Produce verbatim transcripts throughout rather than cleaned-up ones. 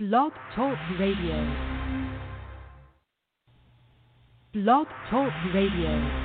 Blog Talk Radio. Blog Talk Radio.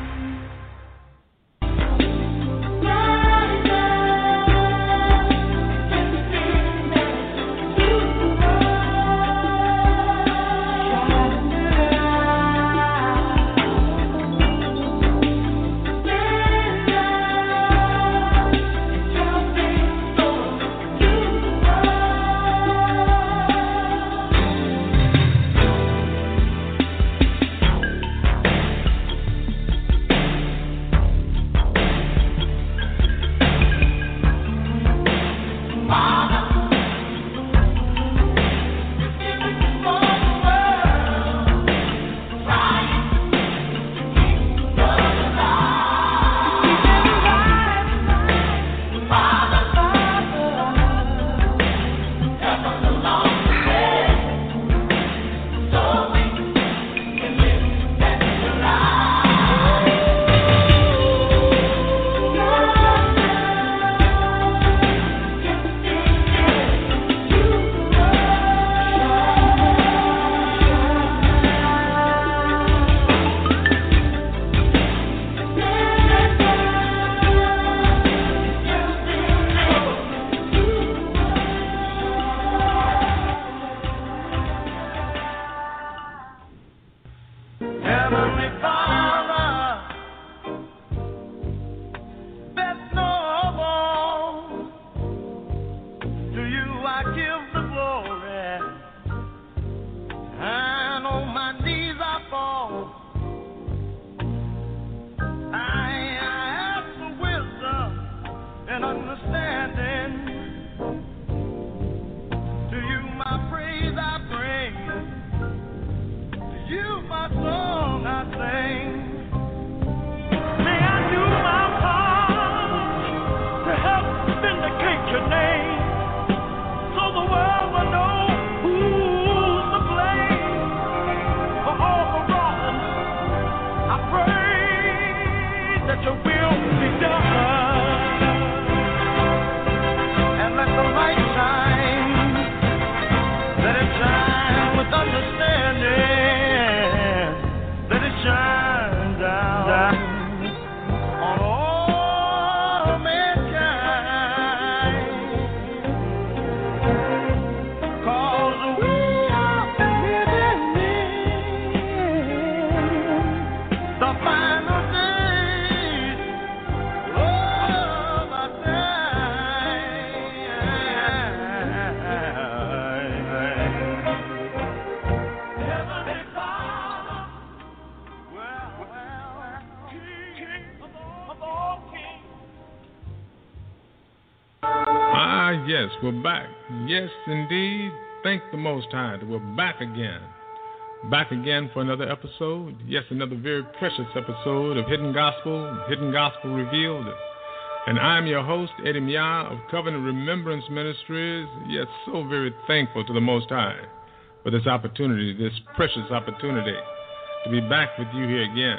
We're back. Yes, indeed. Thank the Most High that we're back again. Back again for another episode. Yes, another very precious episode of Hidden Gospel, Hidden Gospel Revealed. And I'm your host, Eddie Mia of Covenant Remembrance Ministries. Yes, so very thankful to the Most High for this opportunity, this precious opportunity to be back with you here again.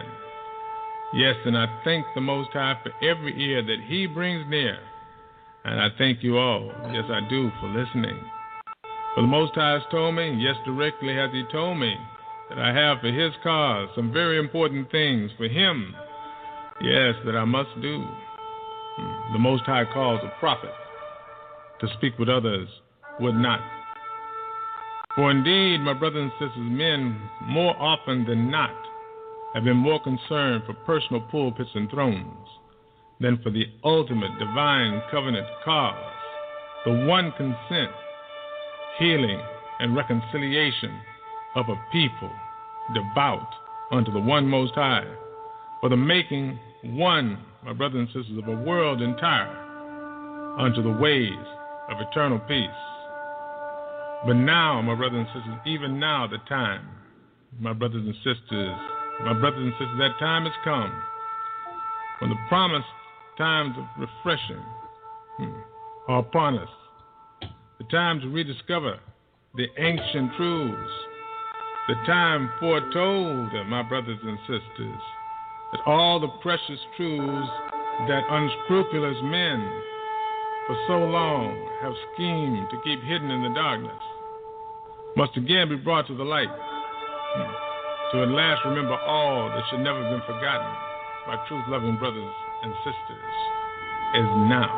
Yes, and I thank the Most High for every ear that He brings near. And I thank you all, yes I do, for listening. For the Most High has told me, yes directly has He told me, that I have for His cause some very important things for Him, yes, that I must do. The Most High calls a prophet to speak what others would not. For indeed, my brothers and sisters, men more often than not have been more concerned for personal pulpits and thrones than for the ultimate divine covenant cause, the one consent, healing, and reconciliation of a people devout unto the one Most High, for the making one, my brothers and sisters, of a world entire unto the ways of eternal peace. But now, my brothers and sisters, even now the time, my brothers and sisters, my brothers and sisters, that time has come when the promised times of refreshing hmm, are upon us. The time to rediscover the ancient truths. The time foretold, my brothers and sisters, that all the precious truths that unscrupulous men for so long have schemed to keep hidden in the darkness must again be brought to the light. Hmm. To at last remember all that should never have been forgotten, my truth-loving brothers and sisters, is now.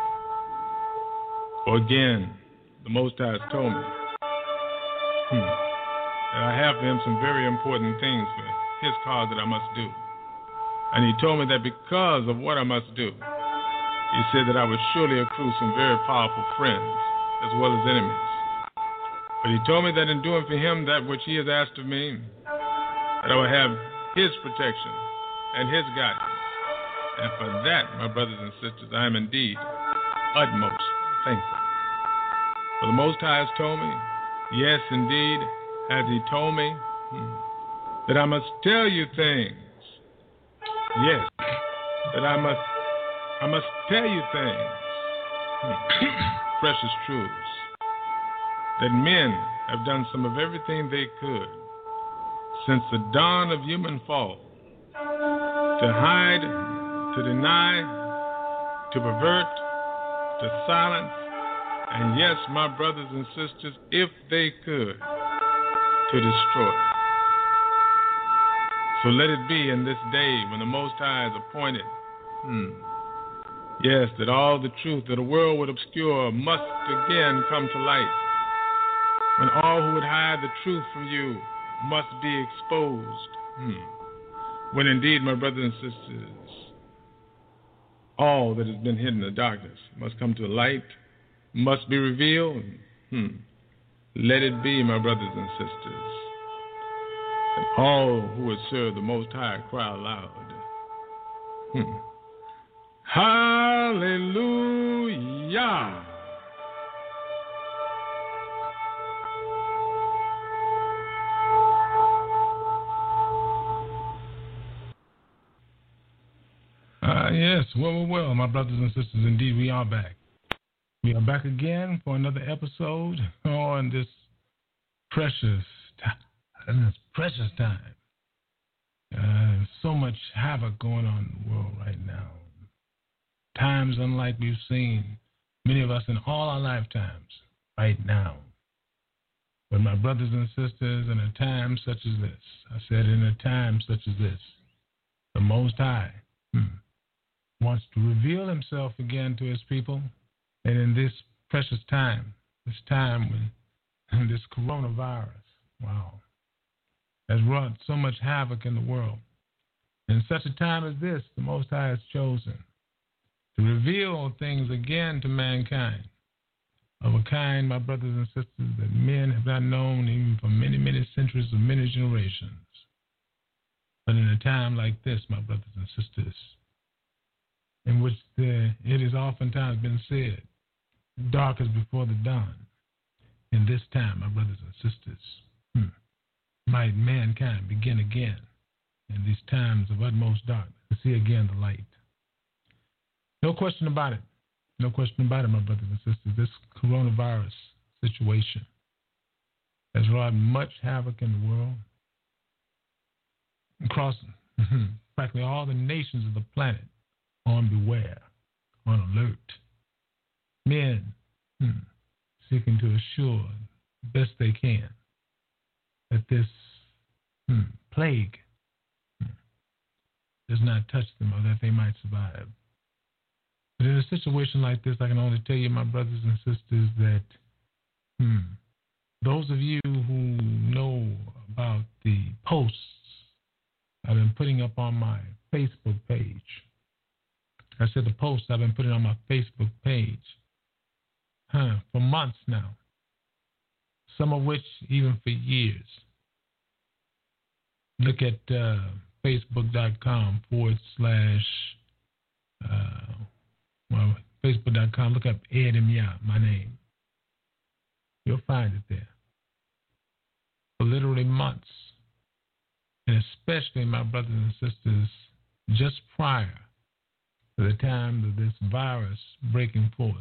For again, the Most High has told me hmm, that I have for him some very important things for his cause that I must do. And he told me that because of what I must do, he said that I would surely accrue some very powerful friends as well as enemies. But he told me that in doing for him that which he has asked of me, that I will have his protection and his guidance. And for that, my brothers and sisters, I am indeed utmost thankful. For the Most High has told me, yes, indeed, has he told me, hmm, that I must tell you things. Yes, that I must, I must tell you things, hmm, precious truths, that men have done some of everything they could since the dawn of human fall, to hide, to deny, to pervert, to silence, and yes, my brothers and sisters, if they could, to destroy. So let it be in this day when the Most High is appointed, hmm, yes, that all the truth that the world would obscure must again come to light, when all who would hide the truth from you must be exposed. Hmm. When indeed, my brothers and sisters, all that has been hidden in the darkness must come to the light, must be revealed. Hmm. Let it be, my brothers and sisters, that all who would serve the Most High cry aloud. Hmm. Hallelujah. Uh, yes, well, well, well, my brothers and sisters, indeed, we are back. We are back again for another episode on this precious, this precious time. Uh, so much havoc going on in the world right now. Times unlike we've seen, many of us in all our lifetimes, right now. But my brothers and sisters, in a time such as this, I said in a time such as this, the Most High, hmm, wants to reveal himself again to his people. And in this precious time, this time when this coronavirus, wow, has wrought so much havoc in the world. In such a time as this, the Most High has chosen to reveal things again to mankind of a kind, my brothers and sisters, that men have not known even for many, many centuries or many generations. But in a time like this, my brothers and sisters, in which the, it has oftentimes been said, dark is before the dawn. In this time, my brothers and sisters, hmm, might mankind begin again in these times of utmost darkness to see again the light. No question about it. No question about it, my brothers and sisters. This coronavirus situation has wrought much havoc in the world, across practically all the nations of the planet. On beware, on alert. Men hmm, seeking to assure best they can that this hmm, plague hmm, does not touch them or that they might survive. But in a situation like this, I can only tell you, my brothers and sisters, that hmm, those of you who know about the posts I've been putting up on my Facebook page, I said the posts I've been putting on my Facebook page huh, for months now, some of which even for years. Look at uh, facebook.com forward slash, uh, well, facebook.com, look up Ed Emya, my name. You'll find it there. For literally months, and especially my brothers and sisters, just prior to the time of this virus breaking forth,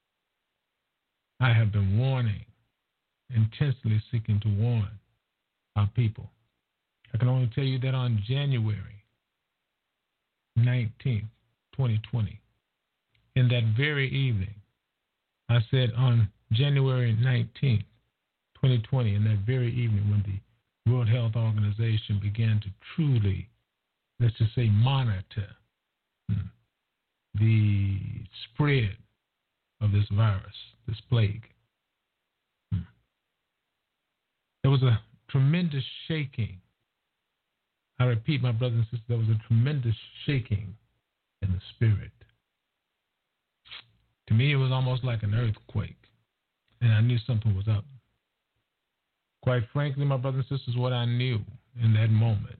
I have been warning, intensely seeking to warn our people. I can only tell you that on January nineteenth, twenty twenty, in that very evening, I said on January nineteenth, twenty twenty, in that very evening when the World Health Organization began to truly, let's just say, monitor hmm, the spread of this virus, this plague. Hmm. There was a tremendous shaking. I repeat, my brothers and sisters, there was a tremendous shaking in the spirit. To me, it was almost like an earthquake, and I knew something was up. Quite frankly, my brothers and sisters, what I knew in that moment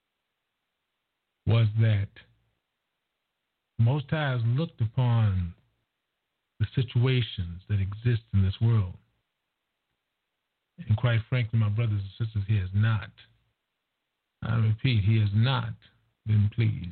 was that Most High has looked upon the situations that exist in this world. And quite frankly, my brothers and sisters, he has not, I repeat, he has not been pleased.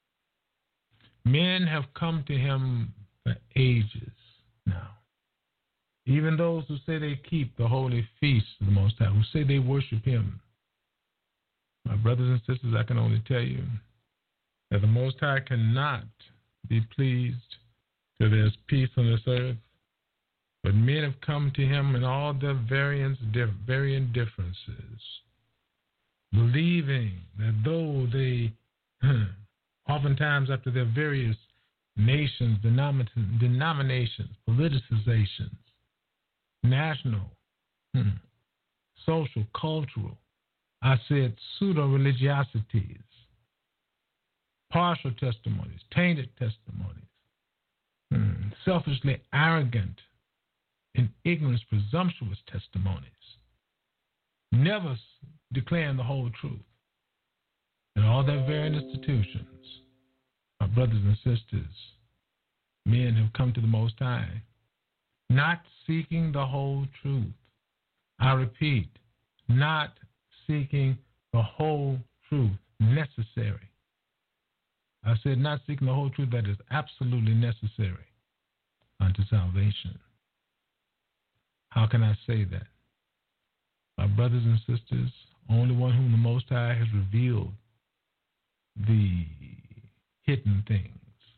Men have come to him for ages now. Even those who say they keep the holy feasts of the Most High, who say they worship him. My brothers and sisters, I can only tell you that the Most High cannot be pleased till there's peace on this earth. But men have come to him in all their variance, varying differences, believing that though they, oftentimes after their various nations, denom- denominations, politicizations, national, hmm, social, cultural, I said pseudo-religiosities, partial testimonies, tainted testimonies, hmm, selfishly arrogant and ignorance, presumptuous testimonies, never declaring the whole truth. In all their varying institutions, my brothers and sisters, men have come to the Most High, not seeking the whole truth. I repeat, not seeking the whole truth necessary. I said not seeking the whole truth that is absolutely necessary unto salvation. How can I say that? My brothers and sisters, only one whom the Most High has revealed the hidden things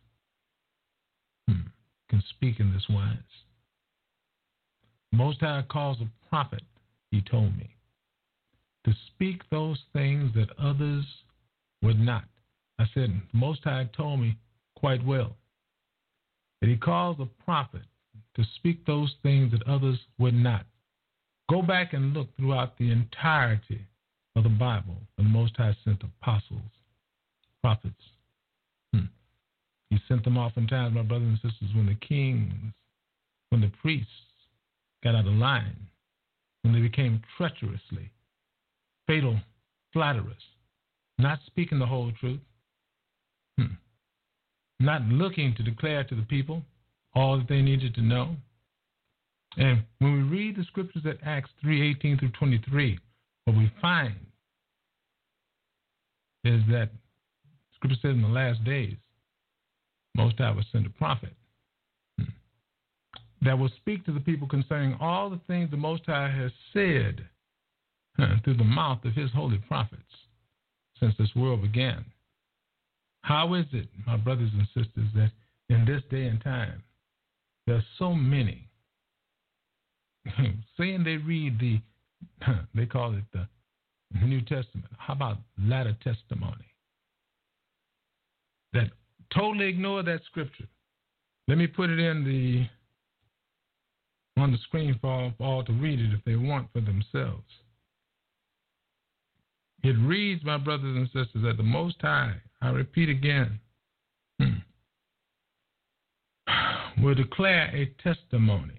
hmm, can speak in this wise. Most High calls a prophet, he told me, to speak those things that others would not. I said, Most High told me quite well that he calls a prophet to speak those things that others would not. Go back and look throughout the entirety of the Bible when the Most High sent apostles, prophets. Hmm. He sent them oftentimes, my brothers and sisters, when the kings, when the priests got out of line, when they became treacherously fatal flatterers, not speaking the whole truth, hmm. not looking to declare to the people all that they needed to know. And when we read the scriptures at Acts three eighteen through twenty-three, what we find is that scripture says in the last days, Most High will send a prophet hmm, that will speak to the people concerning all the things the Most High has said huh, through the mouth of his holy prophets since this world began. How is it, my brothers and sisters, that in this day and time, there are so many saying they read the, they call it the New Testament. How about latter testimony? That totally ignore that scripture. Let me put it in the on the screen for all, for all to read it if they want for themselves. It reads, my brothers and sisters, that the Most High, I repeat again, hmm, will declare a testimony,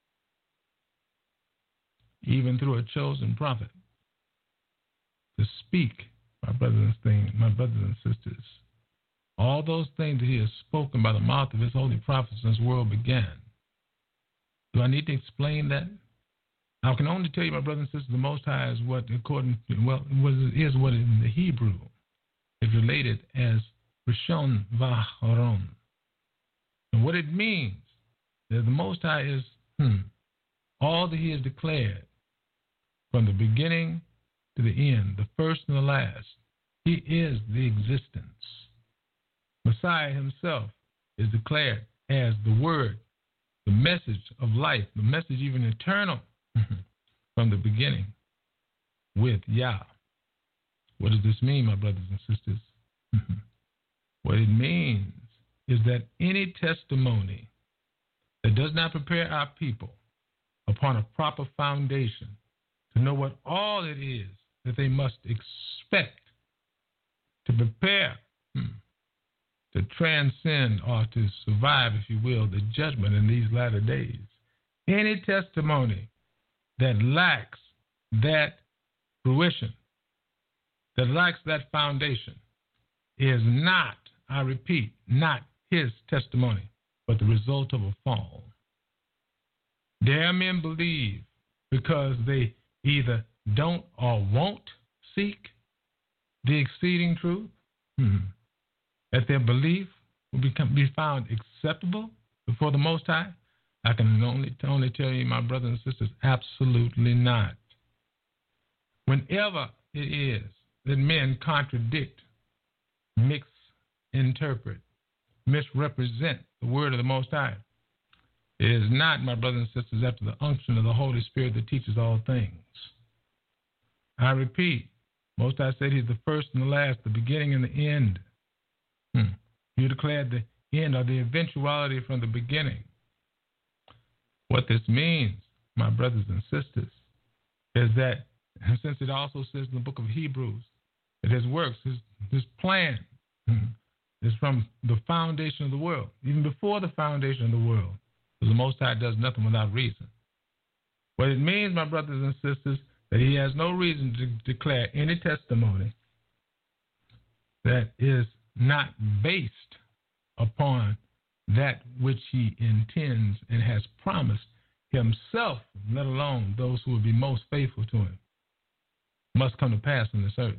even through a chosen prophet, to speak, my brothers and my brothers and sisters, all those things that he has spoken by the mouth of his holy prophets since the world began. Do I need to explain that? I can only tell you, my brothers and sisters, the Most High is what, according to, well, is what in the Hebrew is related as Rishon Vaharon. And what it means that the Most High is hmm, all that he has declared from the beginning to the end, the first and the last. He is the existence. Messiah himself is declared as the word, the message of life, the message even eternal. from the beginning with Yah. What does this mean, my brothers and sisters? What it means is that any testimony that does not prepare our people upon a proper foundation to know what all it is that they must expect to prepare hmm, to transcend or to survive, if you will, the judgment in these latter days. Any testimony that lacks that fruition, that lacks that foundation, is not, I repeat, not his testimony, but the result of a fall. Dare men believe because they either don't or won't seek the exceeding truth, hmm, that their belief will become, be found acceptable before the Most High? I can only, only tell you, my brothers and sisters, absolutely not. Whenever it is that men contradict, mix, interpret, misrepresent the word of the Most High, it is not, my brothers and sisters, after the unction of the Holy Spirit that teaches all things. I repeat, Most High said he's the first and the last, the beginning and the end. Hmm. You declared the end or the eventuality from the beginning. What this means, my brothers and sisters, is that, since it also says in the book of Hebrews that his works, his, his plan, hmm, is from the foundation of the world, even before the foundation of the world, because the Most High does nothing without reason. What it means, my brothers and sisters, that he has no reason to declare any testimony that is not based upon that which he intends and has promised himself, let alone those who will be most faithful to him, must come to pass on this earth.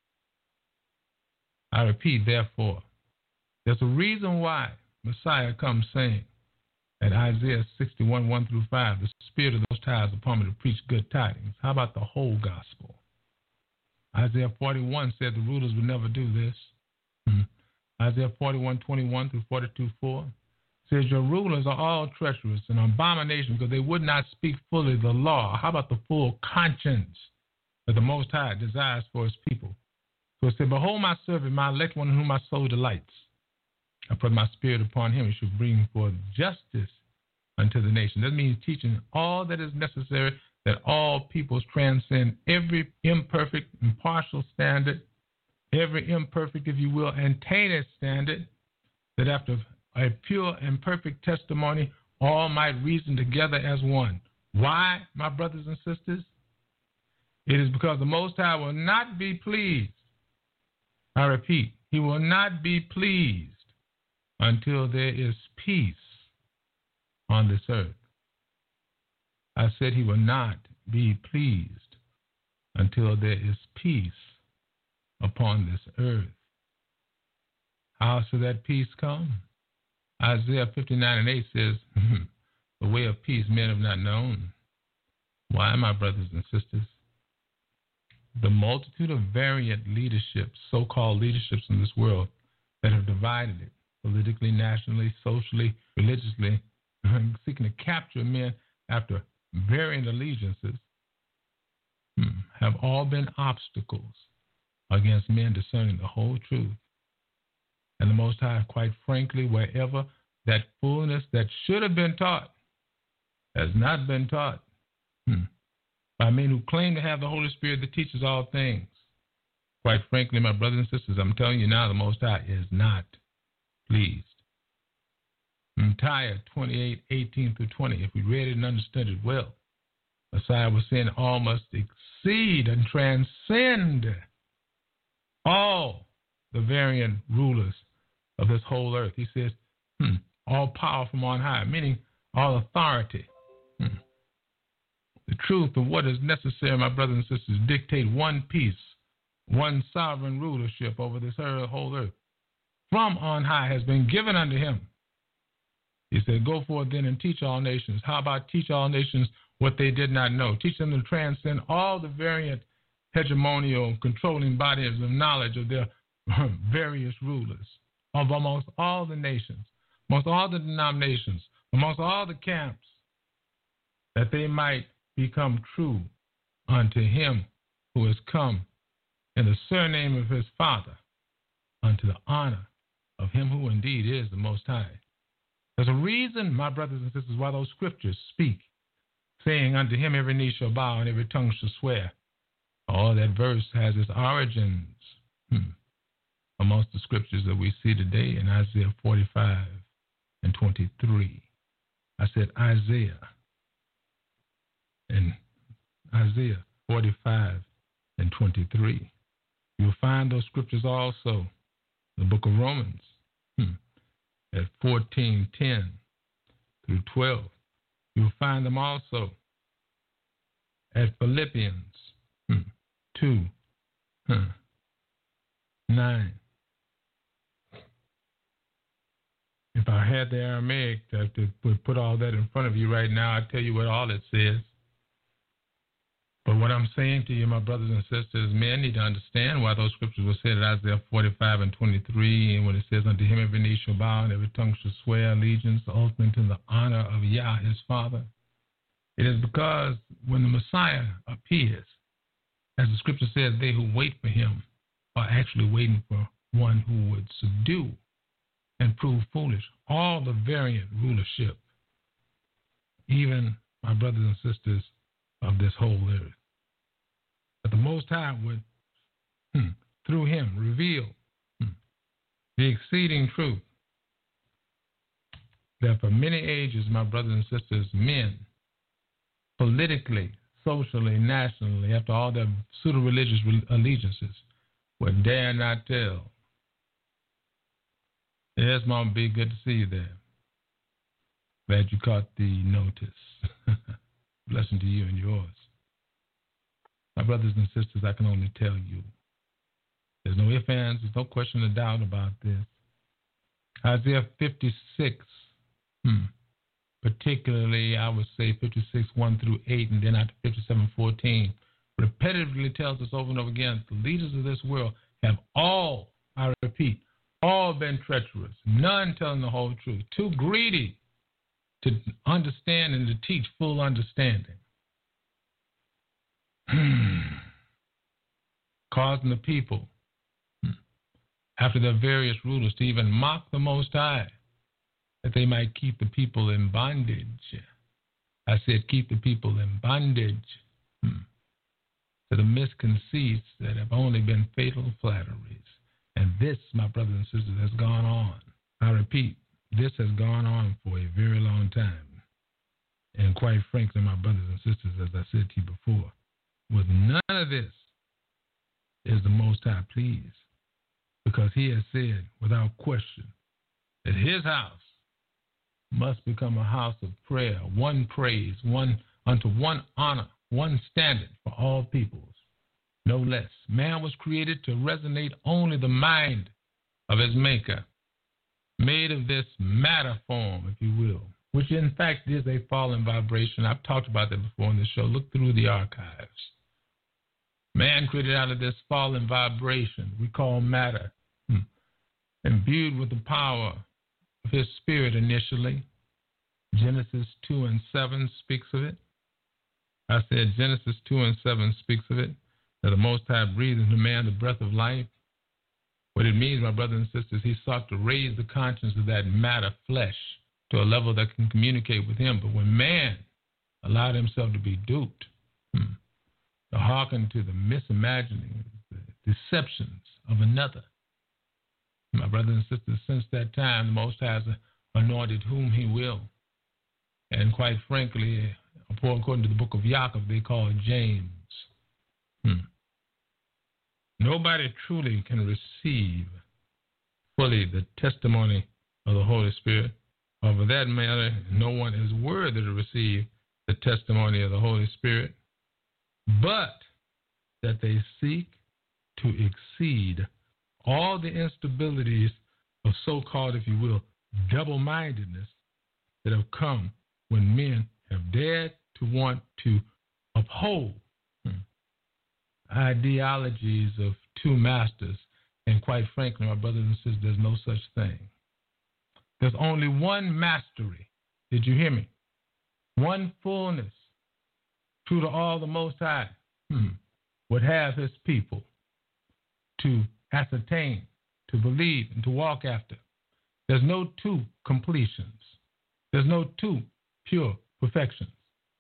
I repeat, therefore, there's a reason why Messiah comes saying at Isaiah sixty-one, one through five, the Spirit of the Most High is upon me to preach good tidings. How about the whole gospel? Isaiah forty-one said the rulers would never do this. Hmm. Isaiah forty-one, twenty-one through forty-two, four says your rulers are all treacherous and abomination because they would not speak fully the law. How about the full conscience that the Most High desires for his people? So it said, behold my servant, my elect one in whom my soul delights. I put my spirit upon him, he shall bring forth justice unto the nation. That means teaching all that is necessary, that all peoples transcend every imperfect, impartial standard, every imperfect, if you will, and tainted standard, that after a pure and perfect testimony, all might reason together as one. Why, my brothers and sisters? It is because the Most High will not be pleased. I repeat, he will not be pleased until there is peace on this earth. I said he will not be pleased until there is peace upon this earth. How shall that peace come? Isaiah fifty-nine and eight says, the way of peace men have not known. Why, my brothers and sisters? The multitude of variant leaderships, so-called leaderships in this world that have divided it politically, nationally, socially, religiously, seeking to capture men after variant allegiances, have all been obstacles against men discerning the whole truth. And the Most High, quite frankly, wherever that fullness that should have been taught has not been taught hmm, by men who claim to have the Holy Spirit that teaches all things. Quite frankly, my brothers and sisters, I'm telling you now, the Most High is not pleased. Micaiah twenty-eight, eighteen through twenty, if we read it and understood it well, Messiah was saying all must exceed and transcend all the variant rulers of this whole earth. He says, hmm, all power from on high, meaning all authority. Hmm. The truth of what is necessary, my brothers and sisters, dictate one peace, one sovereign rulership over this whole earth. From on high has been given unto him. He said, go forth then and teach all nations. How about teach all nations what they did not know? Teach them to transcend all the variant hegemonial controlling bodies of knowledge of their various rulers, of amongst all the nations, amongst all the denominations, amongst all the camps, that they might become true unto him who is come in the surname of his Father, unto the honor of him who indeed is the Most High. There's a reason, my brothers and sisters, why those scriptures speak, saying, unto him every knee shall bow and every tongue shall swear. All that verse has its origins hmm, amongst the scriptures that we see today in Isaiah forty-five and twenty-three. I said Isaiah. In Isaiah forty-five and twenty-three. You'll find those scriptures also in the book of Romans hmm, at fourteen ten through twelve. You'll find them also at Philippians hmm, two huh, nine. If I had the Aramaic to, to put all that in front of you right now, I'd tell you what all it says. But what I'm saying to you, my brothers and sisters, men need to understand why those scriptures were said in Isaiah forty-five and twenty-three, and when it says, unto him every knee shall bow and every tongue shall swear allegiance ultimately to the honor of Yah, his Father. It is because when the Messiah appears, as the scripture says, they who wait for him are actually waiting for one who would subdue and prove foolish all the variant rulership, even my brothers and sisters of this whole earth. That the Most High would, hmm, through him, reveal hmm, the exceeding truth that for many ages, my brothers and sisters, men, politically, socially, nationally, after all their pseudo-religious allegiances, would dare not tell. Yes, Mama B, good to see you there. Glad you caught the notice. Blessing to you and yours. My brothers and sisters, I can only tell you, there's no ifs, ands, there's no question or doubt about this. Isaiah fifty-six, hmm, particularly, I would say fifty-six, one through eight, and then after fifty-seven, fourteen, repetitively tells us over and over again, the leaders of this world have all, I repeat, all been treacherous, none telling the whole truth, too greedy to understand and to teach full understanding. Causing the people, after their various rulers, to even mock the Most High, that they might keep the people in bondage. I said keep the people in bondage hmm, to the misconceits that have only been fatal flatteries. And this, my brothers and sisters, has gone on. I repeat, this has gone on for a very long time. And quite frankly, my brothers and sisters, as I said to you before, with none of this is the Most High pleased, because he has said without question that his house must become a house of prayer, one praise, one unto one honor, one standard for all peoples, no less. Man was created to resonate only the mind of his maker, made of this matter form, if you will, which in fact is a fallen vibration. I've talked about that before on this show. Look through the archives. Man created out of this fallen vibration we call matter, hmm, imbued with the power of his spirit initially. Genesis two and seven speaks of it. I said Genesis two and seven speaks of it, that the Most High breathed into man the breath of life. What it means, my brothers and sisters, he sought to raise the conscience of that matter flesh to a level that can communicate with him. But when man allowed himself to be duped, hmm, to hearken to the misimagining, the deceptions of another, my brothers and sisters, since that time, the Most High has anointed whom he will. And quite frankly, according to the book of Yaakov, they call it James. Hmm. Nobody truly can receive fully the testimony of the Holy Spirit, or for that matter, no one is worthy to receive the testimony of the Holy Spirit, but that they seek to exceed all the instabilities of so-called, if you will, double-mindedness that have come when men have dared to want to uphold hmm, ideologies of two masters. And quite frankly, my brothers and sisters, there's no such thing. There's only one mastery. Did you hear me? One fullness, true to all the Most High. hmm, would have his people to ascertain, to believe, and to walk after. There's no two completions. There's no two pure perfections.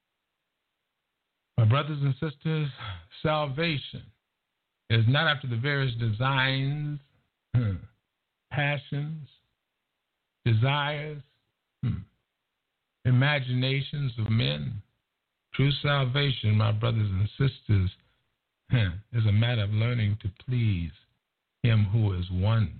My brothers and sisters, salvation is not after the various designs, hmm, passions, desires, hmm, imaginations of men. True salvation, my brothers and sisters, hmm, is a matter of learning to please him who is one.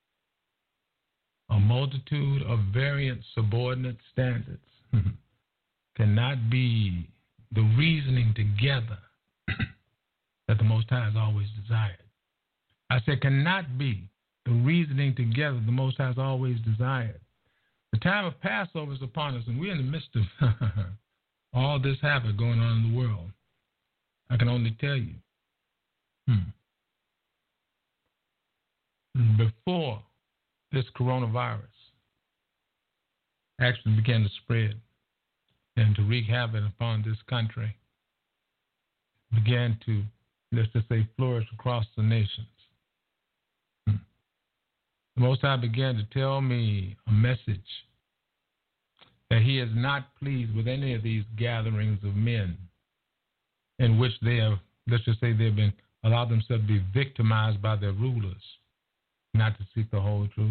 A multitude of variant subordinate standards hmm, cannot be the reasoning together that the Most High has always desired. I said cannot be the reasoning together the Most High has always desired. The time of Passover is upon us, and we're in the midst of all this havoc going on in the world. I can only tell you, hmm, before this coronavirus actually began to spread and to wreak havoc upon this country, began to, let's just say, flourish across the nations. Hmm. The Most High began to tell me a message that he is not pleased with any of these gatherings of men in which they have, let's just say, they've been allowed themselves to be victimized by their rulers, not to seek the whole truth.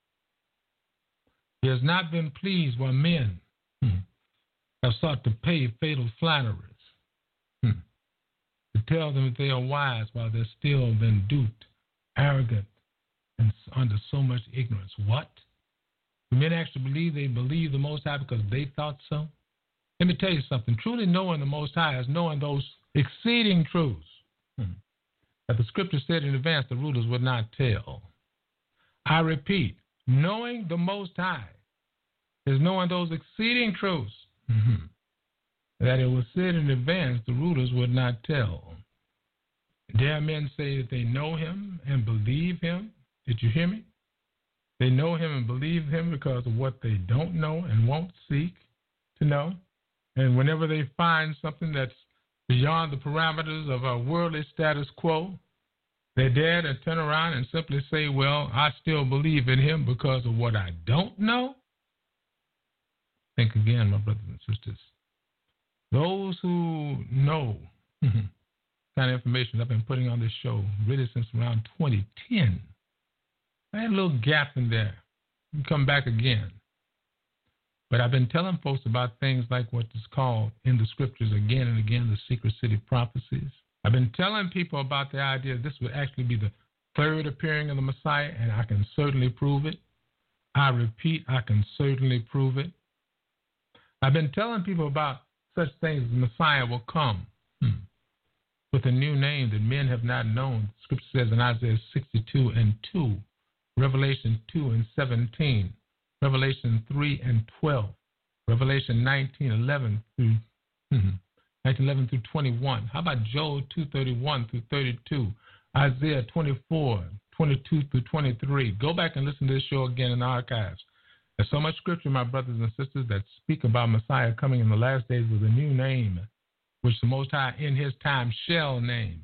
He has not been pleased when men hmm, have sought to pay fatal flatteries, hmm, to tell them that they are wise while they're still been duped, arrogant, and under so much ignorance. What? Do men actually believe they believe the Most High because they thought so? Let me tell you something. Truly knowing the Most High is knowing those exceeding truths hmm, that the Scripture said in advance the rulers would not tell. I repeat, knowing the Most High is knowing those exceeding truths mm-hmm, that it was said in advance the rulers would not tell. Dare men say that they know him and believe him? Did you hear me? They know him and believe him because of what they don't know and won't seek to know. And whenever they find something that's beyond the parameters of our worldly status quo, they dare to turn around and simply say, well, I still believe in him because of what I don't know. Think again, my brothers and sisters. Those who know kind of information I've been putting on this show really since around twenty ten. I had a little gap in there. You come back again. But I've been telling folks about things like what is called in the Scriptures again and again, the secret city prophecies. I've been telling people about the idea that this would actually be the third appearing of the Messiah, and I can certainly prove it. I repeat, I can certainly prove it. I've been telling people about such things as the Messiah will come hmm, with a new name that men have not known. Scripture says in Isaiah sixty-two and two, Revelation two and seventeen, Revelation three and twelve, Revelation nineteen eleven through hmm, nineteen eleven through twenty-one. How about Joel two thirty-one through thirty-two, Isaiah twenty-four, twenty-two through twenty-three. Go back and listen to this show again in the archives. There's so much scripture, my brothers and sisters, that speak about Messiah coming in the last days with a new name, which the Most High in his time shall name.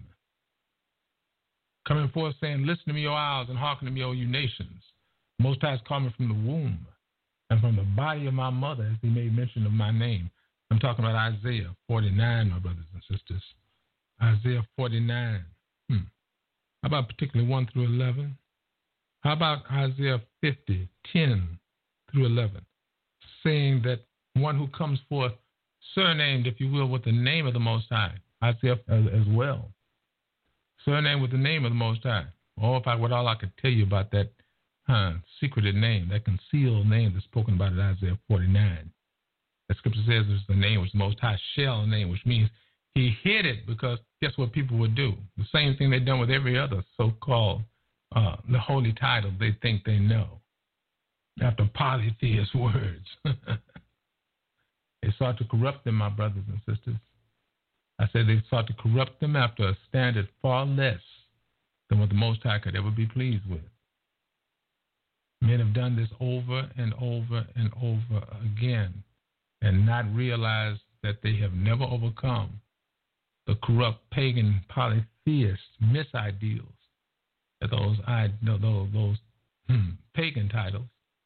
Coming forth saying, listen to me, O isles, and hearken to me, O you nations. The Most High is coming from the womb and from the body of my mother, as he made mention of my name. I'm talking about Isaiah forty-nine, my brothers and sisters. Isaiah forty-nine. Hmm. How about particularly one through eleven? How about Isaiah fifty, ten through eleven? Saying that one who comes forth surnamed, if you will, with the name of the Most High. Isaiah as, as well. Surnamed with the name of the Most High. Oh, if I would all I could tell you about that huh, secreted name, that concealed name that's spoken about in Isaiah forty-nine. The scripture says it's the name which the Most High shall name, which means he hid it because guess what people would do? The same thing they've done with every other so-called uh, the holy title they think they know. After polytheist words. They sought to corrupt them, my brothers and sisters. I said they sought to corrupt them after a standard far less than what the Most High could ever be pleased with. Men have done this over and over and over again and not realized that they have never overcome the corrupt pagan polytheist misideals that those I those those hmm, pagan titles.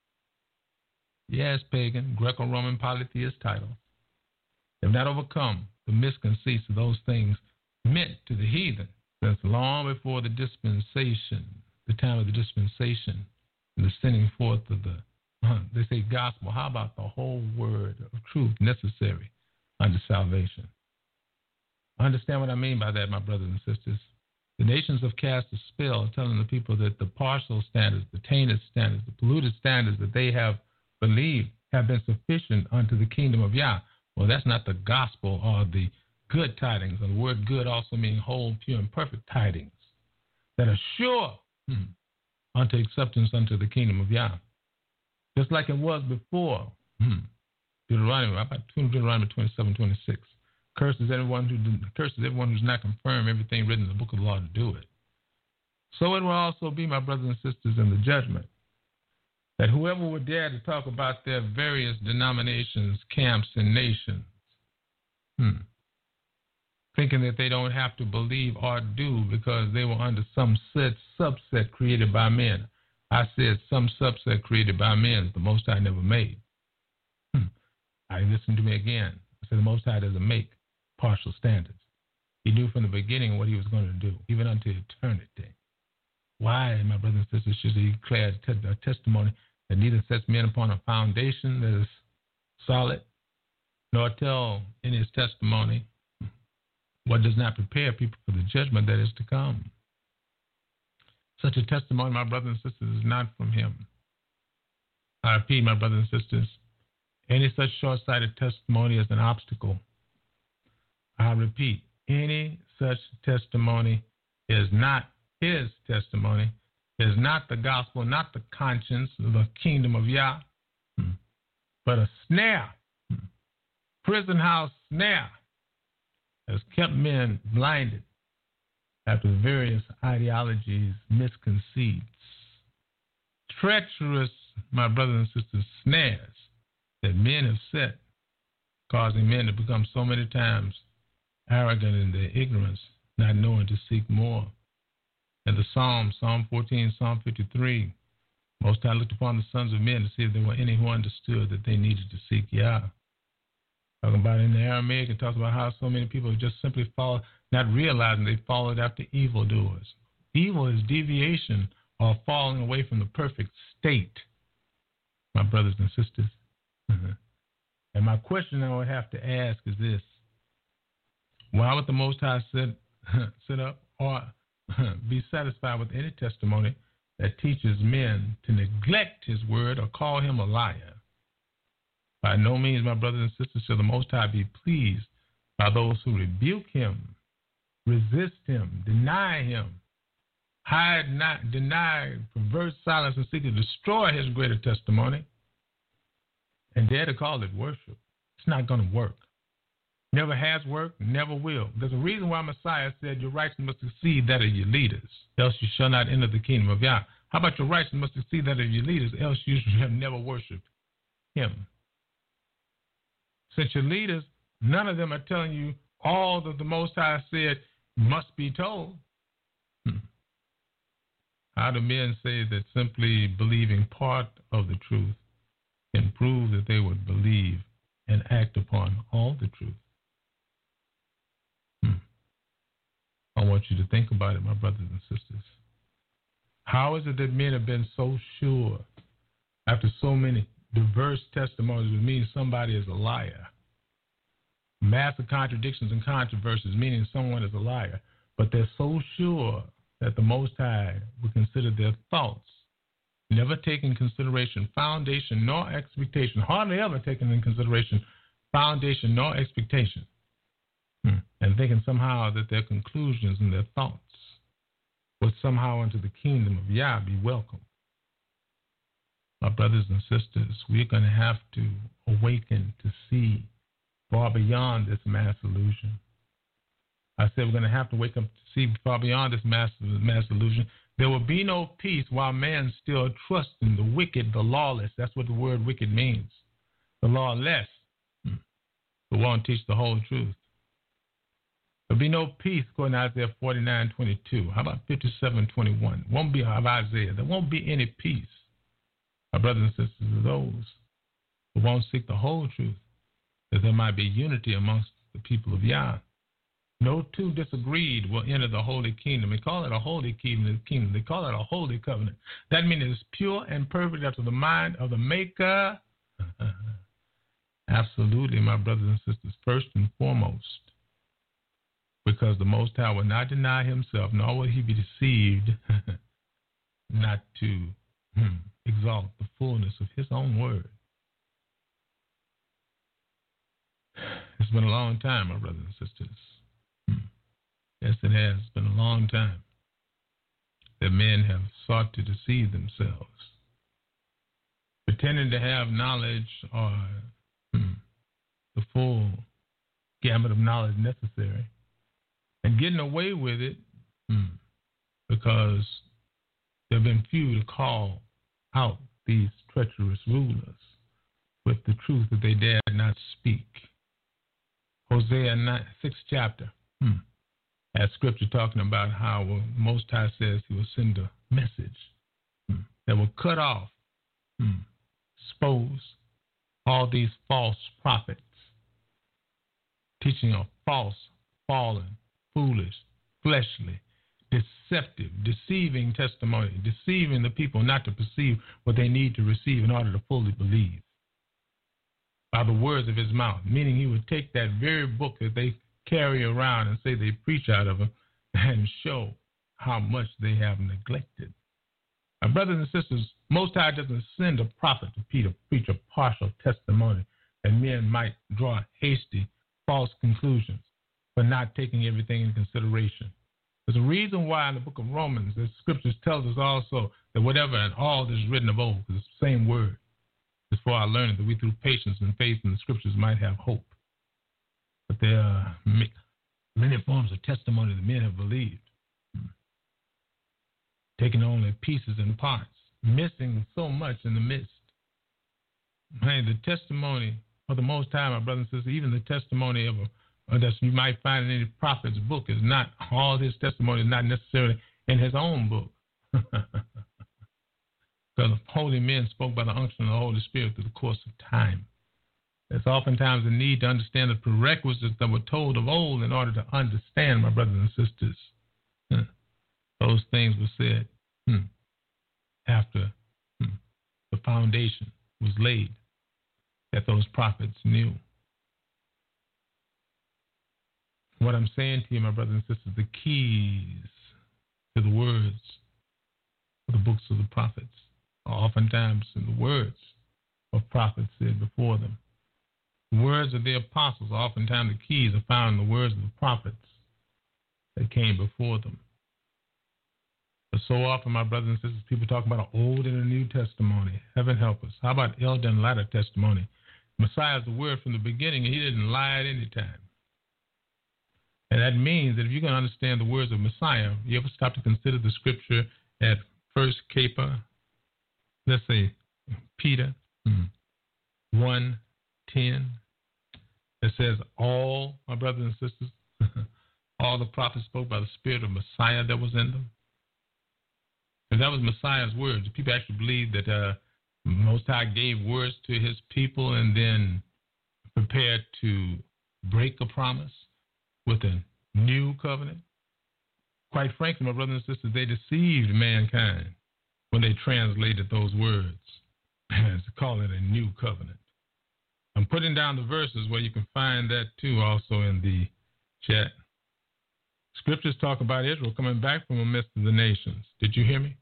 Yes, pagan, Greco-Roman polytheist titles have not overcome the misconceits of those things meant to the heathen since long before the dispensation, the time of the dispensation, and the sending forth of the, uh, they say gospel. How about the whole word of truth necessary unto salvation? Understand what I mean by that, my brothers and sisters. The nations have cast a spell telling the people that the partial standards, the tainted standards, the polluted standards that they have believed have been sufficient unto the kingdom of Yah. Well, that's not the gospel or the good tidings. And the word good also means whole, pure, and perfect tidings that are sure hmm, unto acceptance unto the kingdom of Yah. Just like it was before. Hmm. Deuteronomy, about Deuteronomy twenty-seven, twenty-six. Curses everyone who curses everyone who's not confirmed everything written in the book of the law to do it. So it will also be, my brothers and sisters, in the judgment, that whoever would dare to talk about their various denominations, camps, and nations, hmm, thinking that they don't have to believe or do because they were under some set subset created by men. I said some subset created by men that the Most High never made. Hmm. I listened to me again. I said the Most High doesn't make partial standards. He knew from the beginning what he was going to do, even unto eternity. Why, my brothers and sisters, should he declare a testimony that neither sets men upon a foundation that is solid, nor tell in his testimony what does not prepare people for the judgment that is to come? Such a testimony, my brothers and sisters, is not from him. I repeat, my brothers and sisters, any such short-sighted testimony is an obstacle. I repeat, any such testimony is not his testimony, is not the gospel, not the conscience of the kingdom of Yah, but a snare, prison house snare, has kept men blinded after various ideologies, misconceits, treacherous, my brothers and sisters, snares that men have set, causing men to become so many times arrogant in their ignorance, not knowing to seek more. And the Psalm, Psalm fourteen, Psalm fifty-three, Most High looked upon the sons of men to see if there were any who understood that they needed to seek Yah. Talking about in the Aramaic, it talks about how so many people have just simply followed, not realizing they followed after evildoers. Evil is deviation or falling away from the perfect state, my brothers and sisters. Mm-hmm. And my question I would have to ask is this: why would the Most High sit, sit up or be satisfied with any testimony that teaches men to neglect his word or call him a liar? By no means, my brothers and sisters, shall the Most High be pleased by those who rebuke him, resist him, deny him, hide not, deny, pervert silence, and seek to destroy his greater testimony, and dare to call it worship. It's not going to work. Never has worked, never will. There's a reason why Messiah said your righteousness must exceed that of your leaders, else you shall not enter the kingdom of Yah. How about your righteousness must exceed that of your leaders, else you have never worshipped him? Since your leaders, none of them are telling you all that the Most High said must be told. Hmm. How do men say that simply believing part of the truth can prove that they would believe and act upon all the truth? Hmm. I want you to think about it, my brothers and sisters. How is it that men have been so sure after so many diverse testimonies would mean somebody is a liar? Massive contradictions and controversies meaning someone is a liar, but they're so sure that the Most High would consider their thoughts, never taking consideration, foundation, nor expectation, hardly ever taking in consideration foundation nor expectation, hmm. and thinking somehow that their conclusions and their thoughts would somehow unto the kingdom of Yah be welcome. My brothers and sisters, we're going to have to awaken to see far beyond this mass illusion. I said we're going to have to wake up to see far beyond this mass, mass illusion. There will be no peace while man still trusts in the wicked, the lawless. That's what the word wicked means. The lawless, who won't teach the whole truth. There'll be no peace, according to Isaiah forty-nine twenty-two. How about fifty-seven twenty-one? Won't be of Isaiah. There won't be any peace. My brothers and sisters are those who won't seek the whole truth, that there might be unity amongst the people of Yah. No two disagreed will enter the holy kingdom. They call it a holy kingdom. They call it a holy covenant. That means it's pure and perfect after the mind of the Maker. Absolutely, my brothers and sisters, first and foremost, because the Most High will not deny himself, nor will he be deceived not to hmm, exalt the fullness of his own word. It's been a long time, my brothers and sisters. Yes, it has been a long time that men have sought to deceive themselves, pretending to have knowledge or hmm, the full gamut of knowledge necessary, and getting away with it hmm, because there have been few to call out these treacherous rulers with the truth that they dared not speak. Hosea sixth chapter. Hmm. That scripture talking about how well, Most High says he will send a message hmm, that will cut off, hmm, expose all these false prophets, teaching a false, fallen, foolish, fleshly, deceptive, deceiving testimony, deceiving the people not to perceive what they need to receive in order to fully believe. By the words of his mouth, meaning he would take that very book that they carry around and say they preach out of them and show how much they have neglected. My brothers and sisters, Most High doesn't send a prophet to preach a partial testimony that men might draw hasty, false conclusions for not taking everything into consideration. There's a reason why in the book of Romans, the scriptures tells us also that whatever and all is written of old, because it's the same word, is for our learning, that we through patience and faith in the scriptures might have hope. But there are many forms of testimony that men have believed, taking only pieces and parts, missing so much in the midst. Hey, the testimony of the Most High, my brothers and sisters, even the testimony of a that you might find in any prophet's book is not, all his testimony is not necessarily in his own book. Because holy men spoke by the unction of the Holy Spirit through the course of time. There's oftentimes a need to understand the prerequisites that were told of old in order to understand, my brothers and sisters. Those things were said hmm, after hmm, the foundation was laid, that those prophets knew. What I'm saying to you, my brothers and sisters, the keys to the words of the books of the prophets are oftentimes in the words of prophets said before them. The words of the apostles, oftentimes the keys are found in the words of the prophets that came before them. But so often, my brothers and sisters, people talk about an old and a new testimony. Heaven help us. How about elder and latter testimony? Messiah is the word from the beginning, and he didn't lie at any time. And that means that if you're going to understand the words of Messiah, you ever stop to consider the scripture at First Caper, let's say Peter one ten, that says, all, my brothers and sisters, all the prophets spoke by the spirit of Messiah that was in them. And that was Messiah's words. People actually believe that uh, Most High gave words to his people and then prepared to break a promise with a new covenant. Quite frankly, my brothers and sisters, they deceived mankind when they translated those words to call it a new covenant. I'm putting down the verses where you can find that too also in the chat. Scriptures talk about Israel coming back from amidst of the nations. Did you hear me?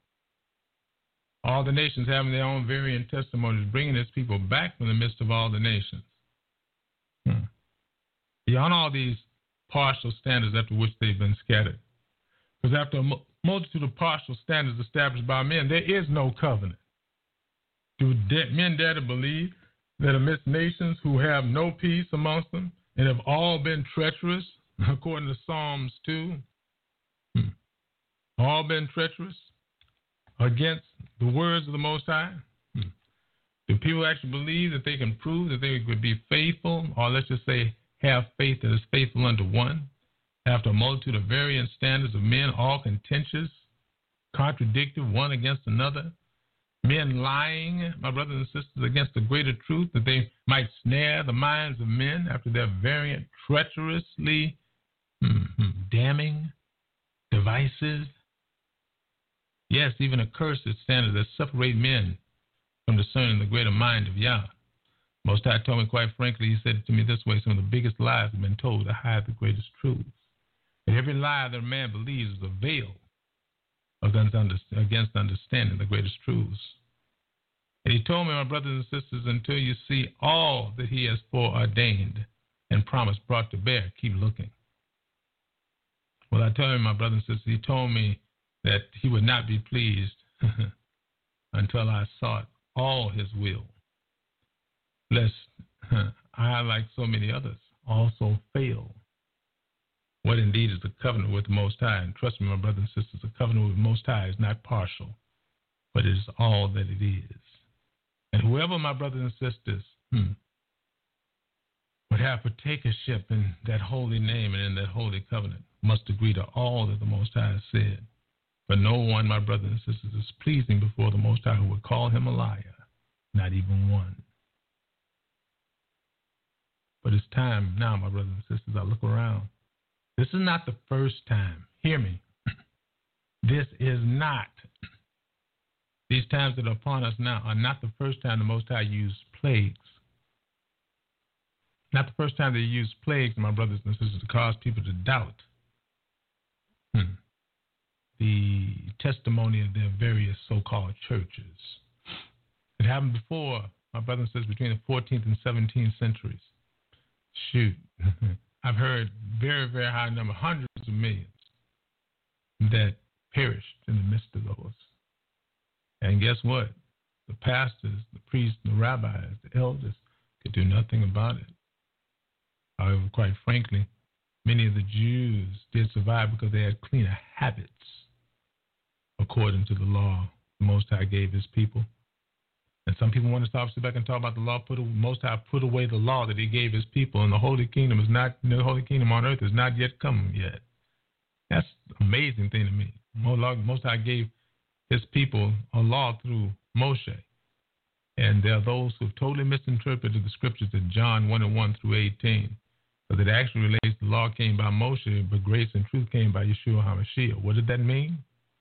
All the nations having their own varying testimonies, bringing its people back from the midst of all the nations. Hmm. Beyond all these partial standards after which they've been scattered. Because after a multitude of partial standards established by men, there is no covenant. Do men dare to believe that amidst nations who have no peace amongst them and have all been treacherous, according to Psalms two, hmm, all been treacherous against the words of the Most High? Hmm. Do people actually believe that they can prove that they could be faithful, or let's just say have faith that is faithful unto one, after a multitude of varying standards of men, all contentious, contradictory, one against another, men lying, my brothers and sisters, against the greater truth, that they might snare the minds of men after their variant, treacherously mm-hmm, damning devices. Yes, even a curse that stands that separate men from discerning the greater mind of Yah. Most High told me quite frankly, he said it to me this way, some of the biggest lies have been told to hide the greatest truths. And every lie that a man believes is a veil against understanding the greatest truths. And he told me, my brothers and sisters, until you see all that he has foreordained and promised brought to bear, keep looking. Well, I tell you, my brothers and sisters, he told me that he would not be pleased until I sought all his will, lest I, like so many others, also fail. What indeed is the covenant with the Most High? And trust me, my brothers and sisters, the covenant with the Most High is not partial, but it is all that it is. And whoever, my brothers and sisters, hmm, would have partakership in that holy name and in that holy covenant must agree to all that the Most High has said. For no one, my brothers and sisters, is pleasing before the Most High who would call him a liar, not even one. But it's time now, my brothers and sisters, I look around. This is not the first time. Hear me. This is not. These times that are upon us now are not the first time the Most High used plagues. Not the first time they used plagues, my brothers and sisters, to cause people to doubt hmm. the testimony of their various so-called churches. It happened before, my brothers and sisters, between the fourteenth and seventeenth centuries. Shoot. I've heard very, very high number, hundreds of millions that perished in the midst of those. And guess what? The pastors, the priests, the rabbis, the elders could do nothing about it. However, quite frankly, many of the Jews did survive because they had cleaner habits according to the law the Most High gave his people. And some people want to stop, sit back and talk about the law. Put Most High put away the law that he gave his people, and the Holy Kingdom is not, the Holy Kingdom on earth is not yet come yet. That's an amazing thing to me. Most High gave his people a law through Moshe. And there are those who have totally misinterpreted the scriptures in John one and one through eighteen. Because it actually relates the law came by Moshe, but grace and truth came by Yeshua HaMashiach. What did that mean?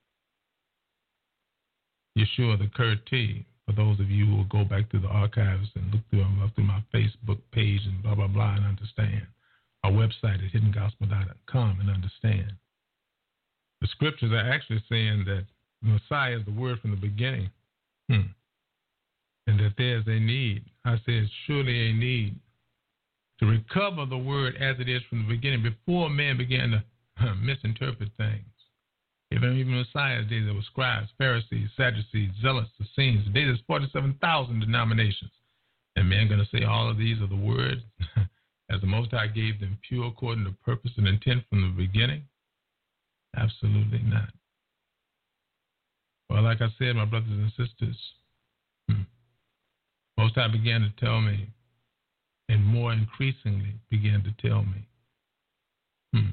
Yeshua the Kurti. For those of you who will go back through the archives and look through, look through my Facebook page and blah, blah, blah, and understand. Our website at hidden gospel dot com and understand. The scriptures are actually saying that Messiah is the word from the beginning. Hmm. And that there's a need. I said, surely a need to recover the word as it is from the beginning before man began to huh, misinterpret things. Even even Messiah's days, there were scribes, Pharisees, Sadducees, Zealots, Essenes. Today there's forty-seven thousand denominations. And man going to say all of these are the words as the Most High gave them pure according to purpose and intent from the beginning? Absolutely not. Well, like I said, my brothers and sisters, hmm, Most High began to tell me, and more increasingly began to tell me, hmm,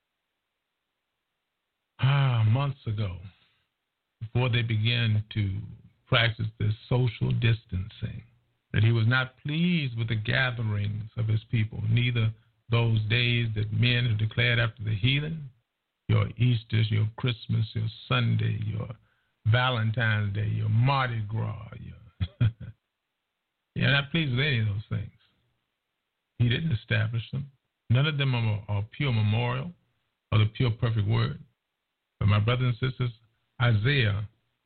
ah, months ago, before they began to practice this social distancing, that he was not pleased with the gatherings of his people, neither those days that men have declared after the heathen, your Easters, your Christmas, your Sunday, your Valentine's Day, your Mardi Gras. Your You're not pleased with any of those things. He didn't establish them. None of them are, are pure memorial or the pure perfect word. But my brothers and sisters, Isaiah,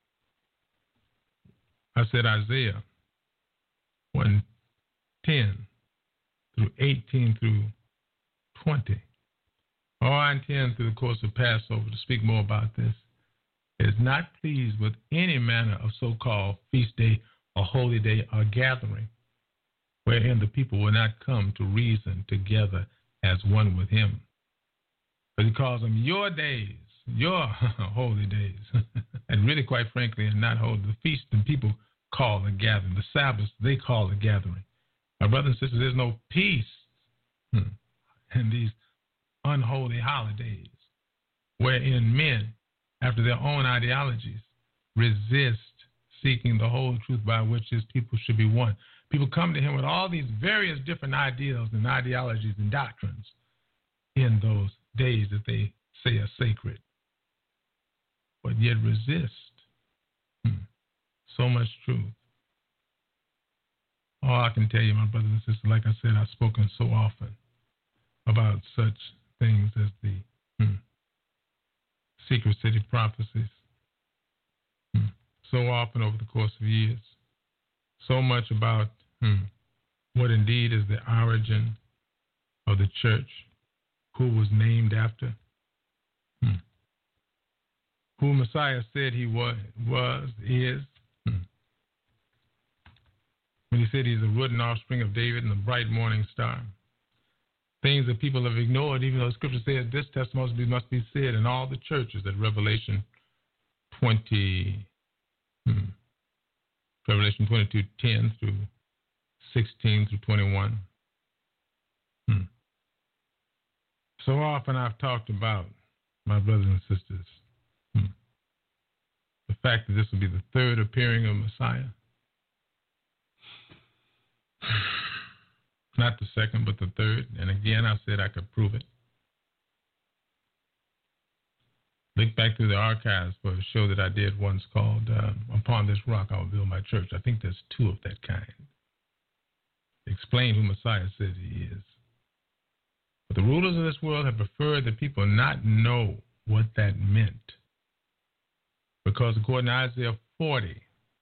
I said Isaiah one ten through eighteen through twenty. Or I intend through the course of Passover to speak more about this. Is not pleased with any manner of so-called feast day or holy day or gathering, wherein the people will not come to reason together as one with him. But he calls them your days, your holy days. And really, quite frankly, are not holy. The feast and people call a gathering. The Sabbath, they call a gathering. My brothers and sisters, there's no peace hmm. in these unholy holidays, wherein men, after their own ideologies, resist seeking the whole truth by which his people should be one. People come to him with all these various different ideals and ideologies and doctrines in those days that they say are sacred, but yet resist hmm, so much truth. All I can tell you, my brothers and sisters, like I said, I've spoken so often about such things as the hmm, secret city prophecies. Hmm. So often over the course of years. So much about hmm, what indeed is the origin of the church, who was named after, hmm. who Messiah said he was, was is. Hmm. When he said he's a root and offspring of David and the bright morning star. Things that people have ignored, even though the scripture says this testimony must be said in all the churches at Revelation twenty, hmm, Revelation twenty-two, ten through sixteen through twenty-one. Hmm. So often I've talked about, my brothers and sisters, hmm, the fact that this will be the third appearing of Messiah. Not the second, but the third. And again, I said I could prove it. Look back through the archives for a show that I did once called uh, Upon This Rock I Will Build My Church. I think there's two of that kind. Explain who Messiah says he is. But the rulers of this world have preferred that people not know what that meant. Because according to Isaiah forty,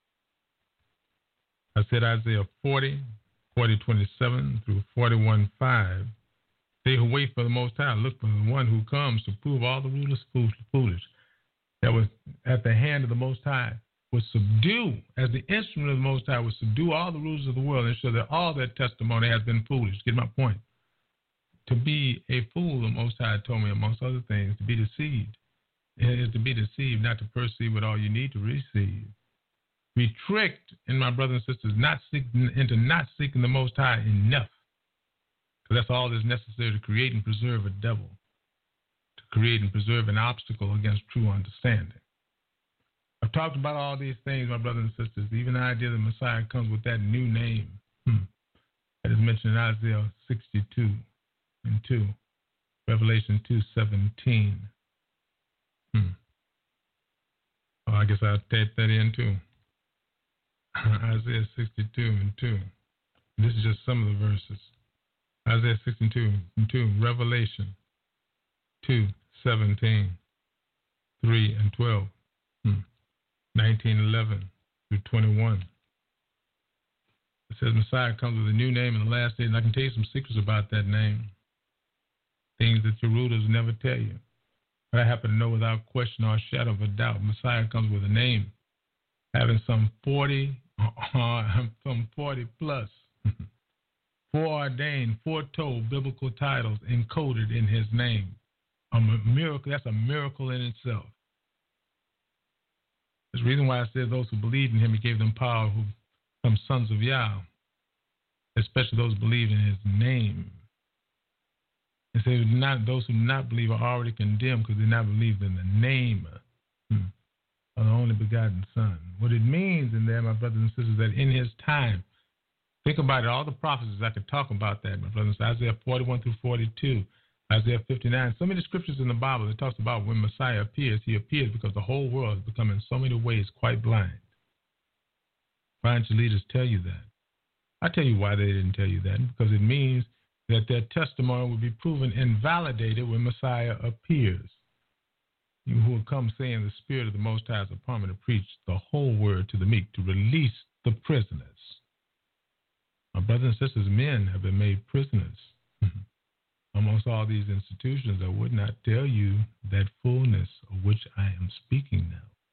I said Isaiah forty, forty twenty-seven through forty-one five, they who wait for the Most High look for the one who comes to prove all the rulers foolish. That was at the hand of the Most High, would subdue, as the instrument of the Most High, would subdue all the rulers of the world and show that all their testimony has been foolish. Get my point? To be a fool, the Most High told me, amongst other things, to be deceived. It is to be deceived, not to perceive what all you need to receive. Be tricked, in my brothers and sisters, not seeking, into not seeking the Most High enough. Because that's all that's necessary to create and preserve a devil, to create and preserve an obstacle against true understanding. I've talked about all these things, my brothers and sisters, even the idea that Messiah comes with that new name hmm, that is mentioned in Isaiah sixty-two and two, Revelation two seventeen. Hmm. Oh, I guess I'll take that in too. Isaiah sixty-two and two. This is just some of the verses. Isaiah sixty-two and two. Revelation two seventeen, three and twelve. Hmm. nineteen eleven through twenty-one. It says Messiah comes with a new name in the last days, and I can tell you some secrets about that name. Things that your rulers never tell you. But I happen to know without question or shadow of a doubt, Messiah comes with a name having some forty, uh, some forty plus, foreordained, foretold biblical titles encoded in his name. A miracle. That's a miracle in itself. There's a reason why I said those who believed in him, he gave them power, who become sons of Yah, especially those who believe in his name. And say not those who do not believe are already condemned because they not believe in the name hmm, of the only begotten Son. What it means in there, my brothers and sisters, that in his time, think about it, all the prophecies, I could talk about that, my brothers and sisters, Isaiah forty-one through forty-two, Isaiah fifty-nine, so many scriptures in the Bible that talks about when Messiah appears, he appears because the whole world has become in so many ways quite blind. Why don't your leaders tell you that? I tell you why they didn't tell you that, because it means that their testimony will be proven and validated when Messiah appears. You who will come saying the Spirit of the Most High is upon me to preach the whole word to the meek, to release the prisoners. My brothers and sisters, men have been made prisoners amongst all these institutions. I would not tell you that fullness of which I am speaking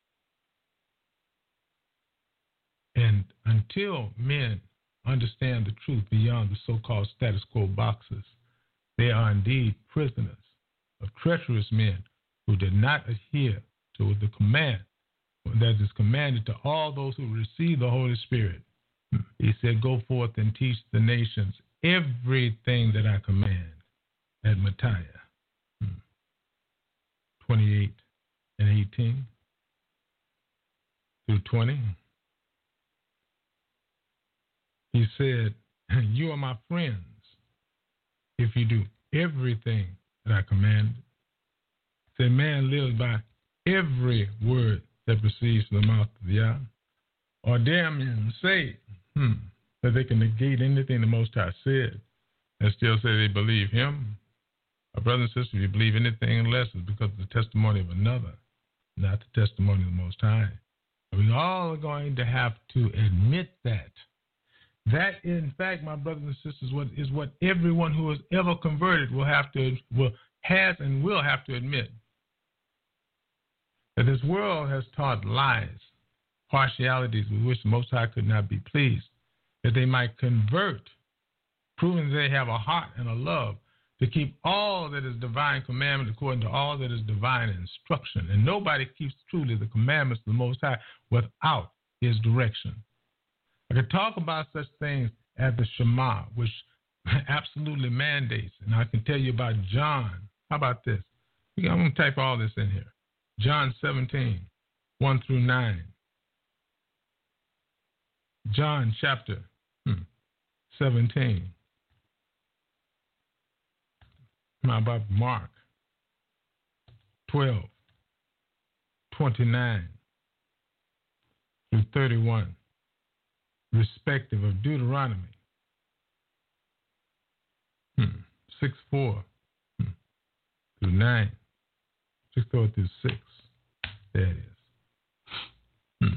now. And until men understand the truth beyond the so-called status quo boxes, they are indeed prisoners of treacherous men who did not adhere to the command that is commanded to all those who receive the Holy Spirit. He said, go forth and teach the nations everything that I command at Micaiah. twenty-eight and eighteen through twenty. He said, you are my friends if you do everything that I command. The man lives by every word that proceeds from the mouth of Yah. Or dare men say hmm, that they can negate anything the Most High said and still say they believe him. My brothers and sisters, if you believe anything less, it's because of the testimony of another, not the testimony of the Most High. And we all are going to have to admit that. That, in fact, my brothers and sisters, what is what everyone who is ever converted will have to, will has and will have to admit. That this world has taught lies, partialities with which the Most High could not be pleased, that they might convert, proving they have a heart and a love to keep all that is divine commandment according to all that is divine instruction. And nobody keeps truly the commandments of the Most High without his direction. I could talk about such things as the Shema, which absolutely mandates. And I can tell you about John. How about this? I'm going to type all this in here. John seventeen, one through nine. John chapter hmm, seventeen. How about Mark twelve, twenty-nine through thirty-one, respective of Deuteronomy hmm, six four hmm, through nine, six four through six. There it is. Hmm.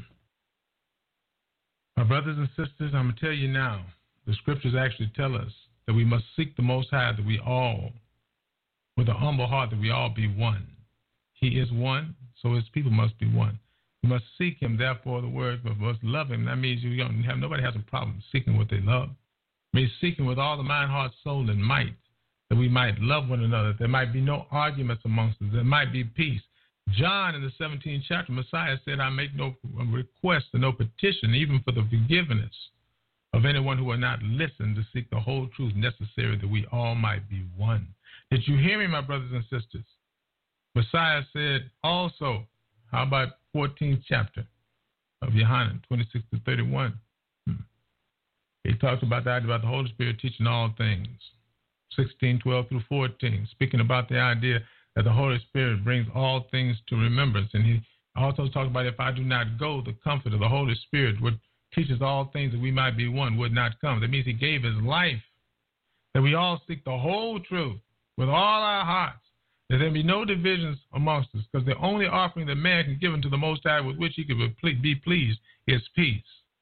My brothers and sisters, I'm going to tell you now, the scriptures actually tell us that we must seek the Most High, that we all, with a humble heart, that we all be one. He is one, so his people must be one. We must seek him, therefore, the word, but must love him. That means you don't have, nobody has a problem seeking what they love. It means seeking with all the mind, heart, soul, and might, that we might love one another. There might be no arguments amongst us. There might be peace. John, in the seventeenth chapter, Messiah said, I make no request and no petition, even for the forgiveness of anyone who will not listen, to seek the whole truth necessary that we all might be one. Did you hear me, my brothers and sisters? Messiah said also, how about fourteenth chapter of Yohanan, twenty-six to thirty-one? Hmm. He talked about that, about the Holy Spirit teaching all things. sixteen, twelve through fourteen, speaking about the idea that the Holy Spirit brings all things to remembrance. And he also talked about, if I do not go, the comfort of the Holy Spirit, which teaches all things that we might be one, would not come. That means he gave his life, that we all seek the whole truth with all our hearts, that there be no divisions amongst us, because the only offering that man can give unto the Most High with which he could be pleased is peace.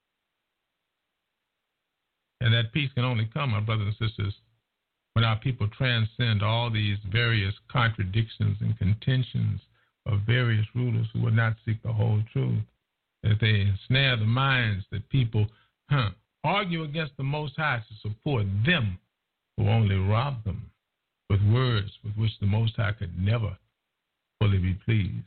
And that peace can only come, my brothers and sisters, when our people transcend all these various contradictions and contentions of various rulers who would not seek the whole truth, that they ensnare the minds that people huh, argue against the Most High to support them who only rob them with words with which the Most High could never fully be pleased.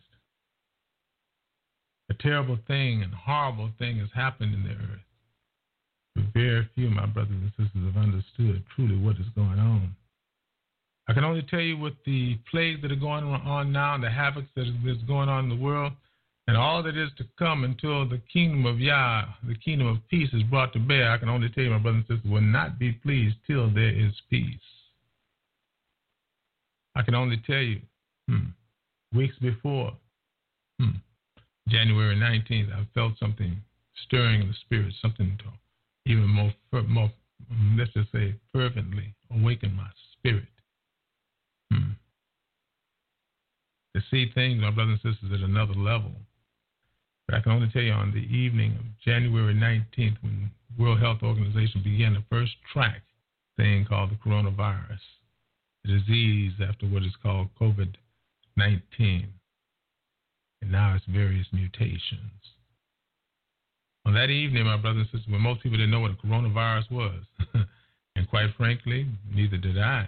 A terrible thing and horrible thing has happened in the earth. But very few of my brothers and sisters have understood truly what is going on. I can only tell you with the plagues that are going on now, the havoc that is going on in the world, and all that is to come until the kingdom of Yah, the kingdom of peace, is brought to bear. I can only tell you, my brothers and sisters, will not be pleased till there is peace. I can only tell you, hmm, weeks before hmm, January nineteenth, I felt something stirring in the spirit, something to even more, more, let's just say, fervently awaken my spirit. Hmm. To see things, my brothers and sisters, at another level. But I can only tell you, on the evening of January nineteenth, when the World Health Organization began the first track thing called the coronavirus, the disease after what is called COVID nineteen, and now its various mutations. On that evening, my brothers and sisters, when most people didn't know what a coronavirus was, and quite frankly, neither did I,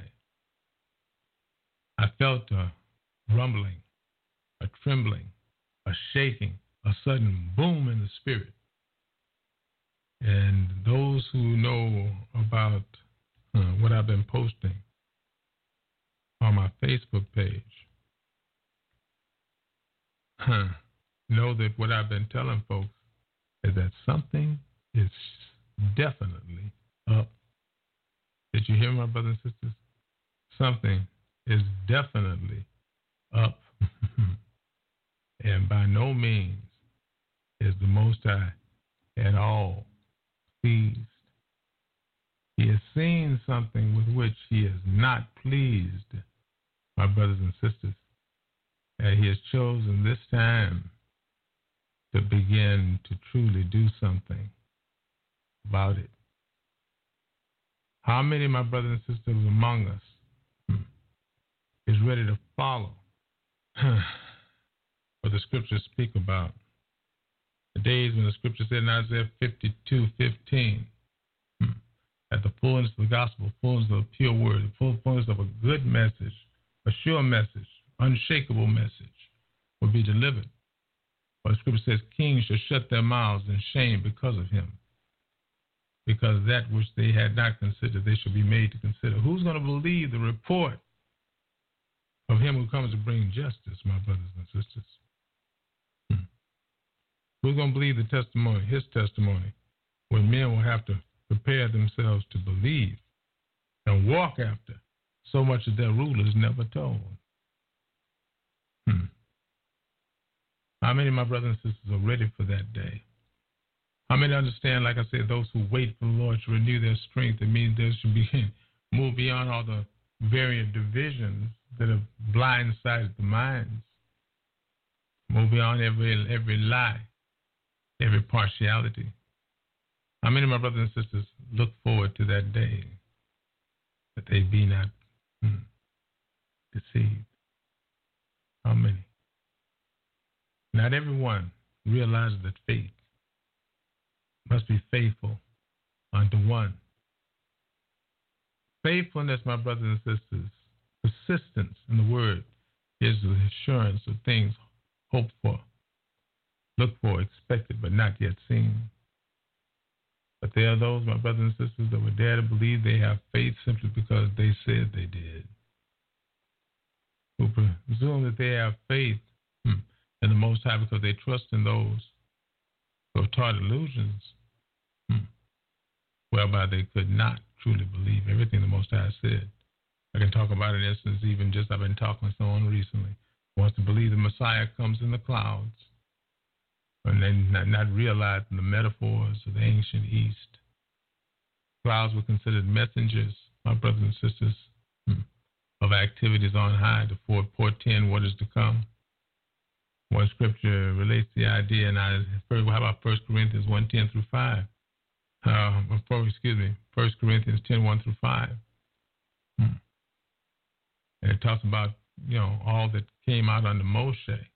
I felt a rumbling, a trembling, a shaking, a sudden boom in the spirit. And those who know about uh, what I've been posting on my Facebook page huh, know that what I've been telling folks is that something is definitely up. Did you hear, my brothers and sisters? Something is definitely up. And by no means is the Most High at all pleased. He has seen something with which he is not pleased, my brothers and sisters, and he has chosen this time to begin to truly do something about it. How many, my brothers and sisters, among us is ready to follow what the scriptures speak about? The days when the scripture said in Isaiah fifty-two fifteen, at the fullness of the gospel, fullness of the pure word, the full fullness of a good message, a sure message, unshakable message will be delivered. But the scripture says, kings shall shut their mouths in shame because of him. Because that which they had not considered, they shall be made to consider. Who's going to believe the report of him who comes to bring justice, my brothers and sisters? Hmm. Who's going to believe the testimony, his testimony, when men will have to prepare themselves to believe and walk after so much that their rulers never told? Hmm. How many of my brothers and sisters are ready for that day? How many understand, like I said, those who wait for the Lord to renew their strength? It means they should be move beyond all the variant divisions that have blindsided the minds. Move beyond every every lie, every partiality. How many of my brothers and sisters look forward to that day, that they be not hmm, deceived? How many? Not everyone realizes that faith must be faithful unto one. Faithfulness, my brothers and sisters, persistence in the word is the assurance of things hoped for, looked for, expected, but not yet seen. But there are those, my brothers and sisters, that would dare to believe they have faith simply because they said they did, who presume that they have faith hmm, in the Most High because they trust in those who have taught illusions hmm, whereby they could not truly believe everything the Most High said. I can talk about an instance, even just I've been talking to someone recently who wants to believe the Messiah comes in the clouds, and then not, not realizing the metaphors of the ancient East. Clouds were considered messengers, my brothers and sisters, hmm, of activities on high to portend what is to come. One scripture relates the idea, and I, how about First Corinthians one ten through five? Uh, before, excuse me, First Corinthians ten one through five. Hmm. And it talks about, you know, all that came out under Moshe.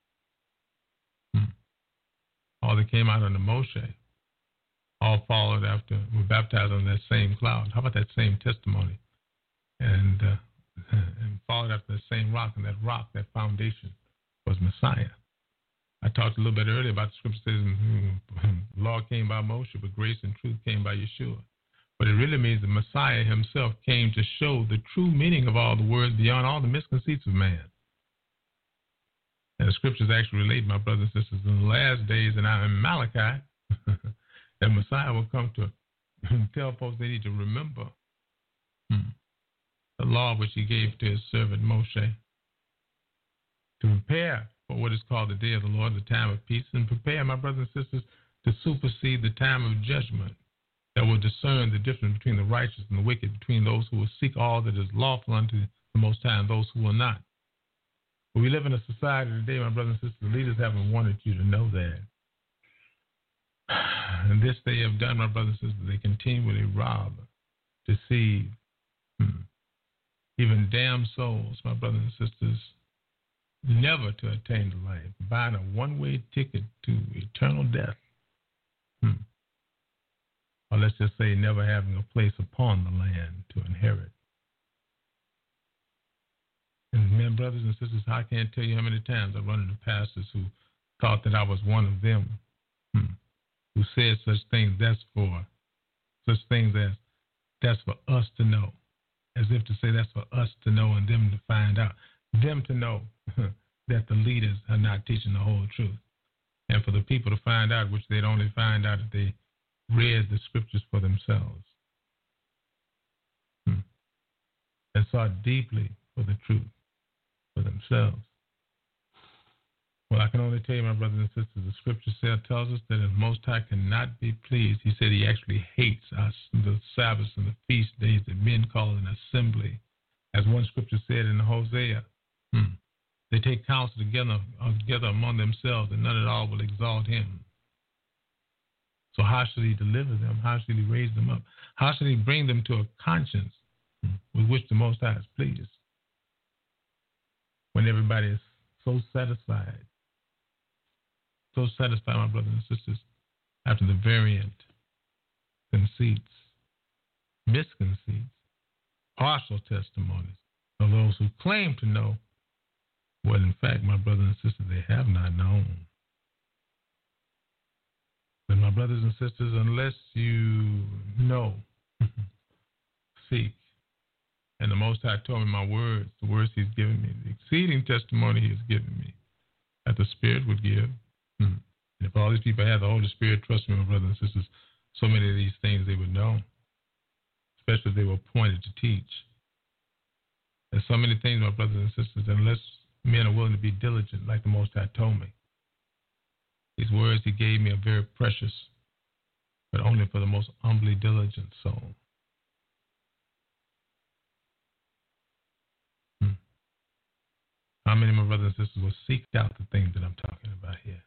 Hmm. All that came out under Moshe. All followed after, were baptized on that same cloud. How about that same testimony? And, uh, and followed after the same rock, and that rock, that foundation, was Messiah. I talked a little bit earlier about the scripture says mm-hmm, law came by Moshe, but grace and truth came by Yeshua. But it really means the Messiah himself came to show the true meaning of all the words beyond all the misconceits of man. And the scriptures actually relate, my brothers and sisters, in the last days, and now in Malachi, that Messiah will come to tell folks they need to remember hmm, the law which he gave to his servant Moshe, to prepare for what is called the day of the Lord, the time of peace, and prepare, my brothers and sisters, to supersede the time of judgment that will discern the difference between the righteous and the wicked, between those who will seek all that is lawful unto the Most High and those who will not. But we live in a society today, my brothers and sisters, leaders haven't wanted you to know that. And this they have done, my brothers and sisters, they continually rob, deceive, hmm, even damn souls, my brothers and sisters, never to attain the life, buying a one-way ticket to eternal death. Hmm. Or let's just say never having a place upon the land to inherit. And men, brothers and sisters, I can't tell you how many times I've run into pastors who thought that I was one of them, hmm, who said such things, that's for, such things as, that's for us to know, as if to say that's for us to know and them to find out. Them to know that the leaders are not teaching the whole truth. And for the people to find out, which they'd only find out if they read the scriptures for themselves. Hmm. And sought deeply for the truth for themselves. Well, I can only tell you, my brothers and sisters, the scripture tells us that the Most High cannot be pleased. He said he actually hates us, the Sabbaths and the feast days that men call an assembly. As one scripture said in Hosea, hmm, they take counsel together, uh, together among themselves, and none at all will exalt him. So how should he deliver them? How should he raise them up? How should he bring them to a conscience hmm, with which the Most High is pleased? When everybody is so satisfied. So satisfied, my brothers and sisters, after the variant conceits, misconceits, partial testimonies of those who claim to know what, in fact, my brothers and sisters, they have not known. But my brothers and sisters, unless you know, seek, and the Most High told me my words, the words he's given me, the exceeding testimony he has given me, that the Spirit would give. Hmm. And if all these people had the Holy Spirit, trust me, my brothers and sisters, so many of these things they would know, especially if they were appointed to teach. There's so many things, my brothers and sisters, unless men are willing to be diligent, like the Most High told me. These words he gave me are very precious, but only for the most humbly diligent soul. Hmm. How many of my brothers and sisters will seek out the things that I'm talking about here?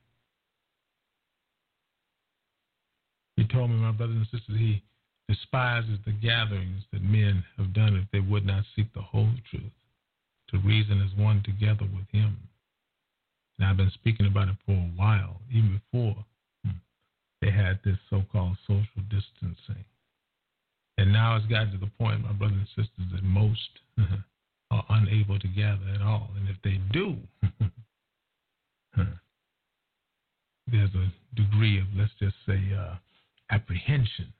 He told me, my brothers and sisters, he despises the gatherings that men have done if they would not seek the whole truth, to reason as one together with him. And I've been speaking about it for a while, even before hmm, they had this so-called social distancing. And now it's gotten to the point, my brothers and sisters, that most are unable to gather at all. And if they do, there's a degree of, let's just say, uh, apprehension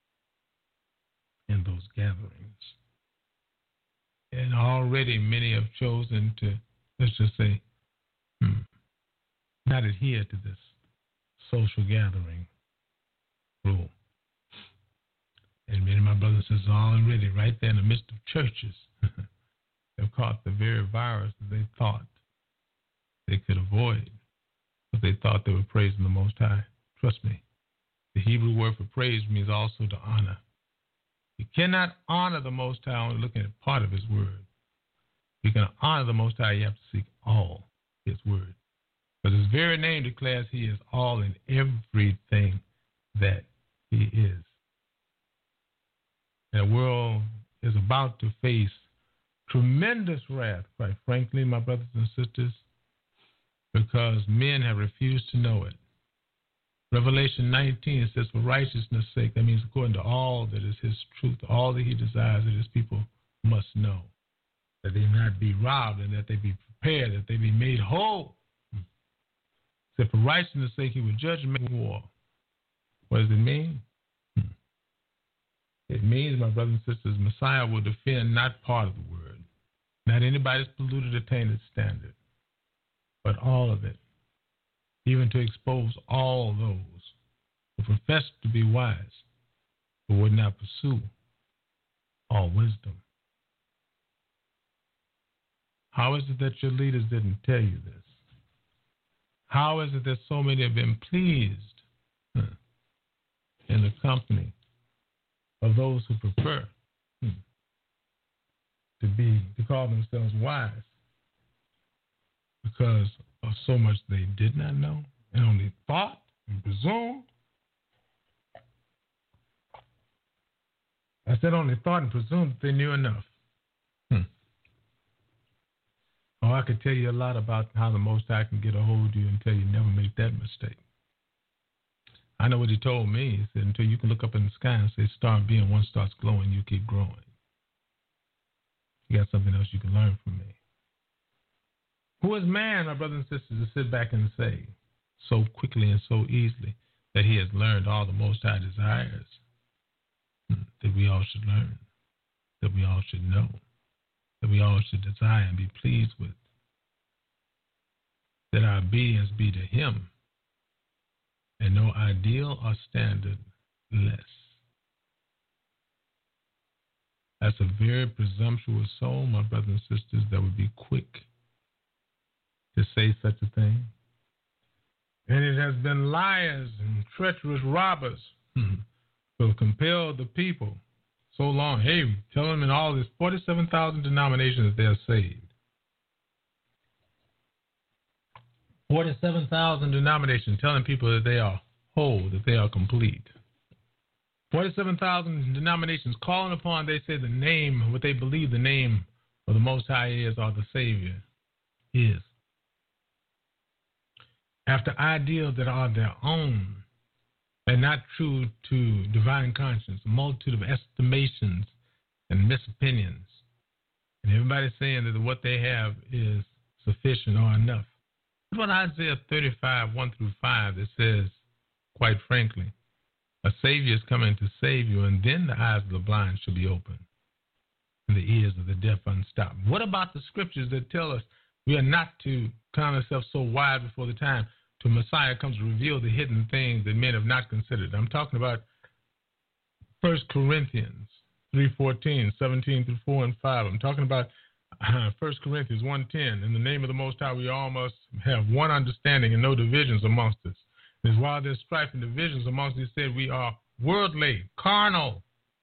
in those gatherings. And already many have chosen to, let's just say, hmm, not adhere to this social gathering rule. And many of my brothers and sisters are already right there in the midst of churches have caught the very virus that they thought they could avoid, but they thought they were praising the Most High. Trust me, the Hebrew word for praise means also to honor. You cannot honor the Most High only looking at part of his word. If you can honor the Most High, you have to seek all his word. Because his very name declares he is all in everything that he is. And the world is about to face tremendous wrath, quite frankly, my brothers and sisters, because men have refused to know it. Revelation nineteen says, for righteousness' sake, that means according to all that is his truth, all that he desires that his people must know, that they not be robbed and that they be prepared, that they be made whole. Said, for righteousness' sake, he would judge and make war. What does it mean? It means, my brothers and sisters, Messiah will defend not part of the word, not anybody's polluted or tainted standard, but all of it, even to expose all those who profess to be wise, but would not pursue all wisdom. How is it that your leaders didn't tell you this? How is it that so many have been pleased huh, in the company of those who prefer hmm, to be to call themselves wise because of so much they did not know and only thought and presumed? I said only thought and presumed that they knew enough. Hmm. Oh, I could tell you a lot about how the Most High can get a hold of you and tell you never make that mistake. I know what he told me. He said, until you can look up in the sky and say, star being, one starts glowing, you keep growing. You got something else you can learn from me. Who is man, my brothers and sisters, to sit back and say so quickly and so easily that he has learned all the Most High desires that we all should learn, that we all should know, that we all should desire and be pleased with? that our obedience be to him, and no ideal or standard less. That's a very presumptuous soul, my brothers and sisters, that would be quick to say such a thing. And it has been liars and treacherous robbers who have compelled the people so long. Hey, tell them in all this forty-seven thousand denominations that they are saved. forty-seven thousand denominations telling people that they are whole, that they are complete. forty-seven thousand denominations calling upon, they say, the name, what they believe the name of the Most High is, or the Savior is. After ideals that are their own and not true to divine conscience, a multitude of estimations and misopinions. And everybody's saying that what they have is sufficient or enough. That's what Isaiah thirty-five, one through five, that says, quite frankly, a Savior is coming to save you, and then the eyes of the blind shall be opened, and the ears of the deaf unstopped. What about the scriptures that tell us we are not to count ourselves so wide before the time till Messiah comes to reveal the hidden things that men have not considered? I'm talking about First Corinthians three fourteen, seventeen through four and five. I'm talking about uh, First Corinthians one ten. In the name of the Most High, we all must have one understanding and no divisions amongst us. Because while there's strife and divisions amongst us, he said we are worldly, carnal.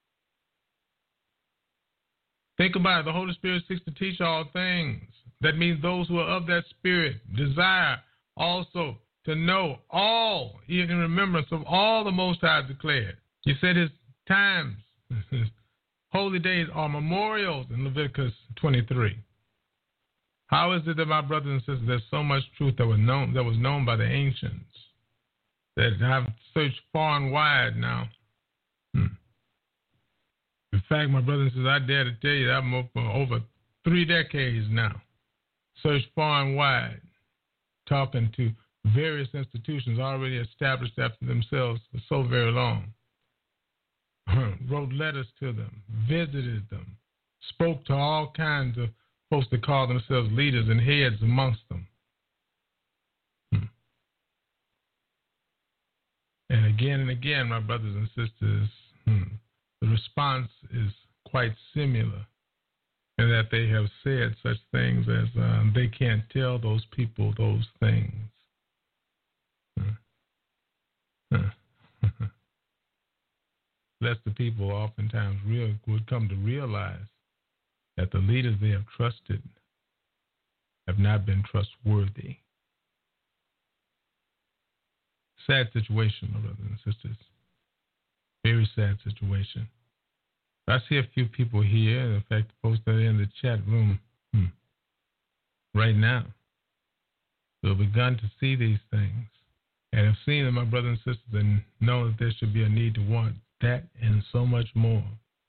Think about it. The Holy Spirit seeks to teach all things. That means those who are of that Spirit desire also to know all, even in remembrance of all the Most High declared. He said his times, his holy days are memorials in Leviticus twenty-three. How is it that, my brothers and sisters, there's so much truth that was known, that was known by the ancients, that I've searched far and wide now? Hmm. In fact, my brothers and sisters, I dare to tell you that I'm over, over three decades now, searched far and wide, talking to various institutions already established after themselves for so very long. Wrote letters to them, visited them, spoke to all kinds of folks that call themselves leaders and heads amongst them. Hmm. And again and again, my brothers and sisters, hmm, the response is quite similar, in that they have said such things as um, they can't tell those people those things. Hmm. Hmm. Lest the people oftentimes real, would come to realize that the leaders they have trusted have not been trustworthy. Sad situation, my brothers and sisters. Very sad situation. I see a few people here, in fact, the folks that are in the chat room hmm, right now, who have begun to see these things and have seen them, my brothers and sisters, and know that there should be a need to want that and so much more.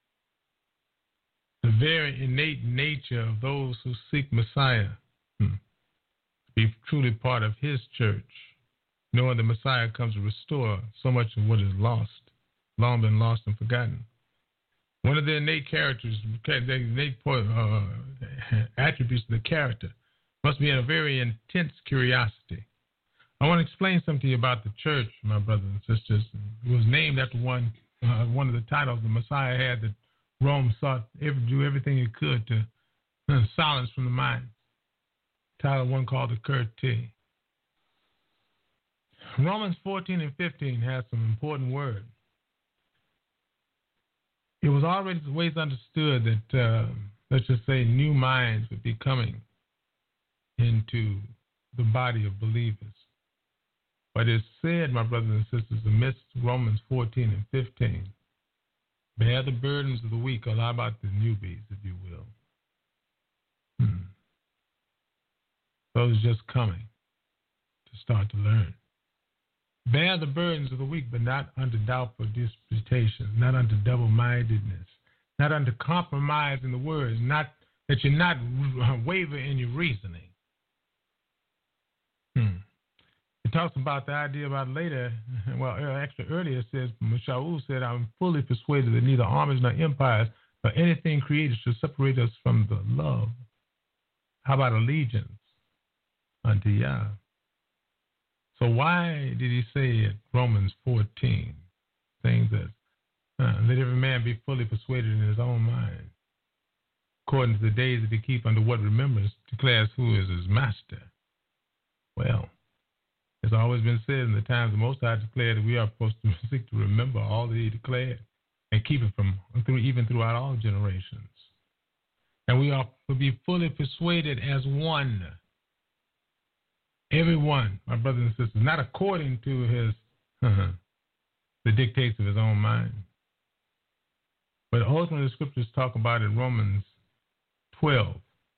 The very innate nature of those who seek Messiah hmm, to be truly part of his church, knowing the Messiah comes to restore so much of what is lost, long been lost and forgotten. One of the innate characters, the innate uh, attributes of the character must be a very intense curiosity. I want to explain something to you about the church, my brothers and sisters. It was named after one uh, one of the titles the Messiah had that Rome sought to do everything it could to uh, silence from the mind. Title one called the Curte. Romans fourteen and fifteen has some important words. It was already always understood that, uh, let's just say, new minds would be coming into the body of believers. But it's said, my brothers and sisters, amidst Romans fourteen and fifteen, bear the burdens of the weak, or how about the newbies, if you will. Hmm. Those just coming to start to learn. Bear the burdens of the weak, but not under doubtful disputation, not under double-mindedness, not under compromise in the words, not that you're not waver in your reasoning. Hmm. It talks about the idea about later, well, actually earlier it says, Shaul said, I'm fully persuaded that neither armies nor empires nor anything created should separate us from the love. How about allegiance unto Yah? So why did he say at Romans fourteen, saying that, uh, let every man be fully persuaded in his own mind, according to the days that he keep under what remembrance declares who is his master? Well, it's always been said in the times the Most High declared that we are supposed to seek to remember all that he declared and keep it from through even throughout all generations. And we are to be fully persuaded as one. Everyone, my brothers and sisters, not according to his uh, the dictates of his own mind. But ultimately, the scriptures talk about in Romans twelve,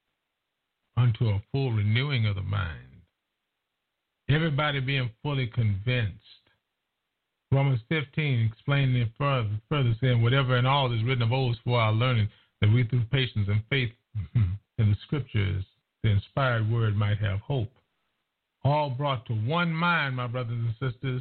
unto a full renewing of the mind. Everybody being fully convinced. Romans fifteen explaining it further, further saying, whatever in all is written of old for our learning, that we through patience and faith in the scriptures, the inspired word might have hope. All brought to one mind, my brothers and sisters,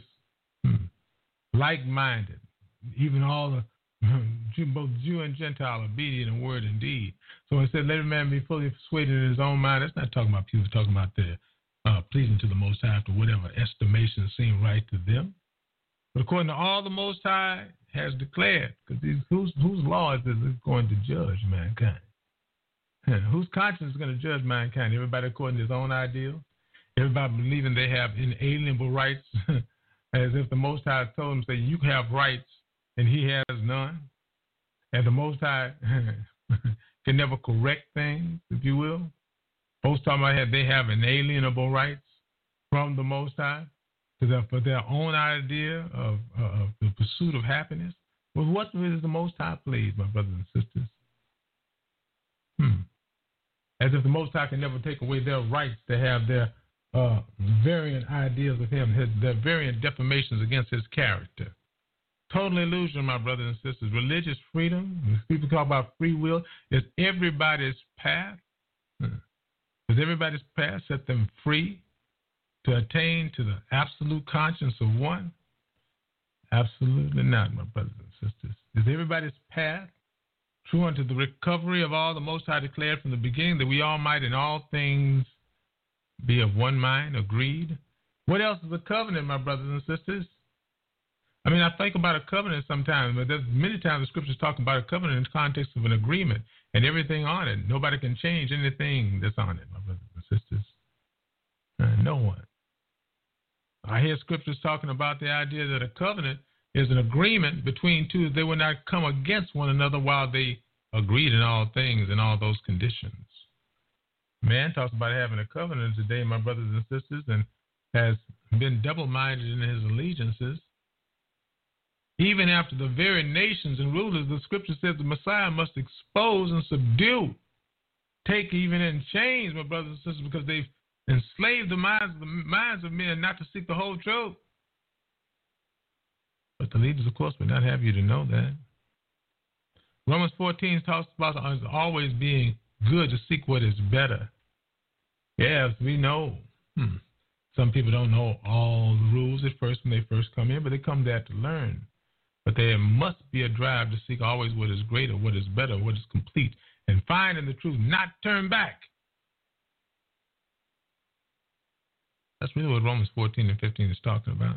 like-minded, even all the both Jew and Gentile, obedient in word and deed. So it said, let every man be fully persuaded in his own mind. That's not talking about people, talking about the uh, pleasing to the Most High after whatever estimation seemed right to them. But according to all the Most High has declared, because whose whose law is this going to judge mankind? Whose conscience is going to judge mankind? Everybody according to his own ideal? Everybody believing they have inalienable rights, as if the Most High told them, say, you have rights and he has none. And the Most High can never correct things, if you will. Folks talking about how they have inalienable rights from the Most High to their, for their own idea of, uh, of the pursuit of happiness. Well, what is the Most High pleased, my brothers and sisters? Hmm. As if the Most High can never take away their rights to have their uh, variant ideas of him, his, their variant defamations against his character. Total illusion, my brothers and sisters. Religious freedom, people talk about free will, is everybody's path. Hmm. Does everybody's path set them free to attain to the absolute conscience of one? Absolutely not, my brothers and sisters. Is everybody's path true unto the recovery of all the Most High declared from the beginning, that we all might in all things be of one mind, agreed? What else is a covenant, my brothers and sisters? I mean, I think about a covenant sometimes, but there's many times the scriptures talk about a covenant in the context of an agreement and everything on it. Nobody can change anything that's on it, my brothers and sisters. Uh, no one. I hear scriptures talking about the idea that a covenant is an agreement between two. They will not come against one another while they agreed in all things and all those conditions. Man talks about having a covenant today, my brothers and sisters, and has been double-minded in his allegiances. Even after the very nations and rulers, the scripture says the Messiah must expose and subdue, take even in chains, my brothers and sisters, because they've enslaved the minds, the minds of men not to seek the whole truth. But the leaders, of course, would not have you to know that. Romans fourteen talks about us always being good to seek what is better. Yes, we know. Hmm. Some people don't know all the rules at first when they first come in, but they come there to learn. But there must be a drive to seek always what is greater, what is better, what is complete, and find in the truth, not turn back. That's really what Romans fourteen and fifteen is talking about.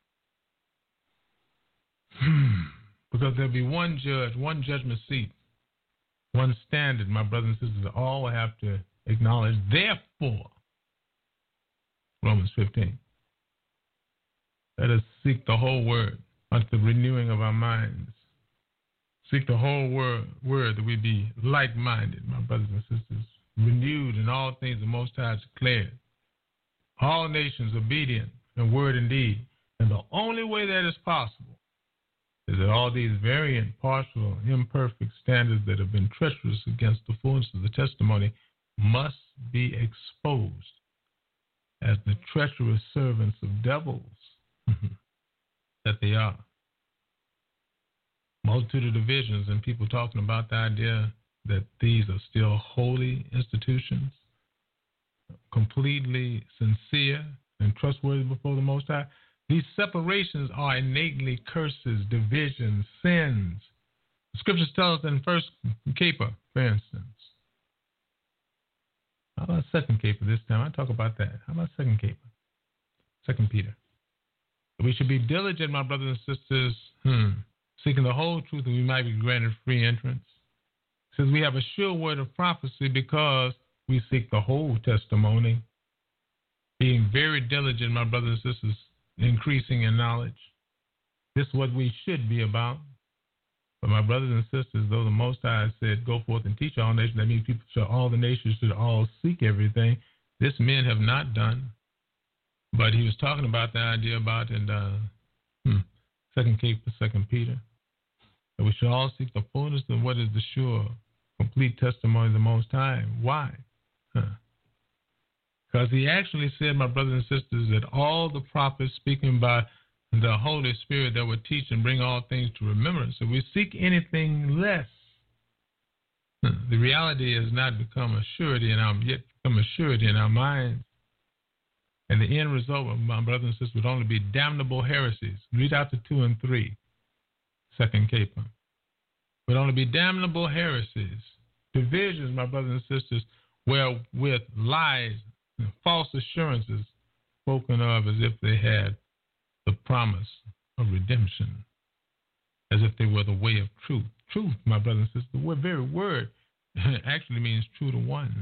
Because there'll be one judge, one judgment seat, one standard, my brothers and sisters, all will have to acknowledge. Therefore, Romans fifteen, let us seek the whole word unto the renewing of our minds. Seek the whole word, word that we be like-minded, my brothers and sisters, renewed in all things the Most High declared. All nations obedient in word and deed. And the only way that is possible is that all these variant, partial, imperfect standards that have been treacherous against the fullness of the testimony must be exposed as the treacherous servants of devils that they are. Multitude of divisions and people talking about the idea that these are still holy institutions, completely sincere and trustworthy before the Most High. These separations are innately curses, divisions, sins. The scriptures tell us in First Caper, for instance. How about Second Caper this time? I'll talk about that. How about Second Caper? Second Peter. We should be diligent, my brothers and sisters, hmm, seeking the whole truth, and we might be granted free entrance. Since we have a sure word of prophecy, because we seek the whole testimony, being very diligent, my brothers and sisters, increasing in knowledge. This is what we should be about. But my brothers and sisters, though the Most High said, go forth and teach all nations, that means people shall, all the nations should all seek everything. This men have not done. But he was talking about the idea about in uh, hmm, Second Cape for Second Peter, that we should all seek the fullness of what is the sure, complete testimony of the Most High. Why? Huh. Because he actually said, my brothers and sisters, that all the prophets speaking by the Holy Spirit that would teach and bring all things to remembrance. If we seek anything less, the reality has not become a surety in our yet become a surety in our minds. And the end result of my brothers and sisters would only be damnable heresies. Read out the two and three, Second Caper. Would only be damnable heresies, divisions, my brothers and sisters, where with lies and false assurances spoken of as if they had the promise of redemption, as if they were the way of truth. Truth, my brothers and sisters, the very word actually means true to one.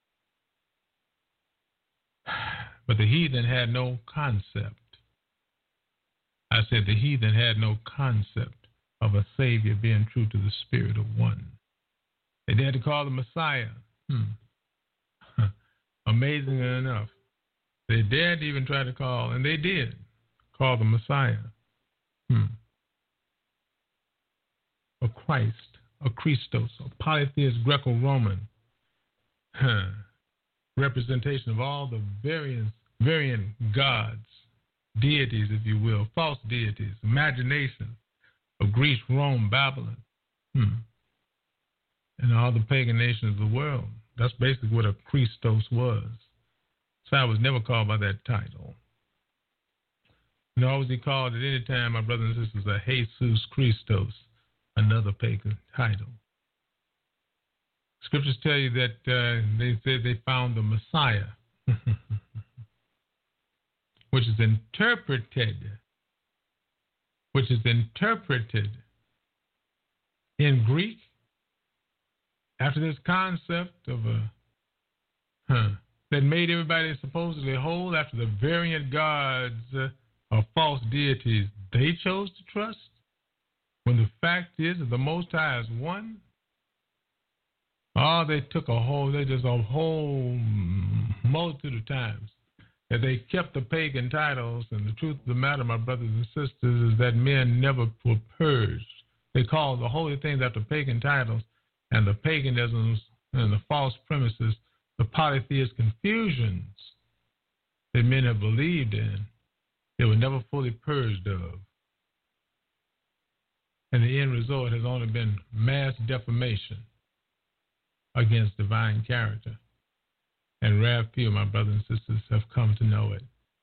But the heathen had no concept. I said the heathen had no concept of a Savior being true to the spirit of one. They dared to call the Messiah. Hmm. Amazingly enough, they dared to even try to call, and they did, call the Messiah. Hmm. A Christ, a Christos, a polytheist Greco-Roman huh. representation of all the various, variant gods, deities, if you will, false deities, imagination of Greece, Rome, Babylon, hmm. and all the pagan nations of the world. That's basically what a Christos was. So I was never called by that title. Nor was he called at any time, my brothers and sisters, a Jesus Christos, another pagan title. Scriptures tell you that uh, they said they found the Messiah, which is interpreted, which is interpreted in Greek after this concept of a huh, that made everybody supposedly whole after the variant gods uh, or false deities they chose to trust, when the fact is that the Most High is one. Oh, they took a whole, they just a whole multitude of times that they kept the pagan titles. And the truth of the matter, my brothers and sisters, is that men never were purged. They called the holy things after pagan titles, and the paganisms and the false premises, the polytheist confusions that men have believed in, they were never fully purged of. And the end result has only been mass defamation against divine character. And rare few of my brothers and sisters have come to know it.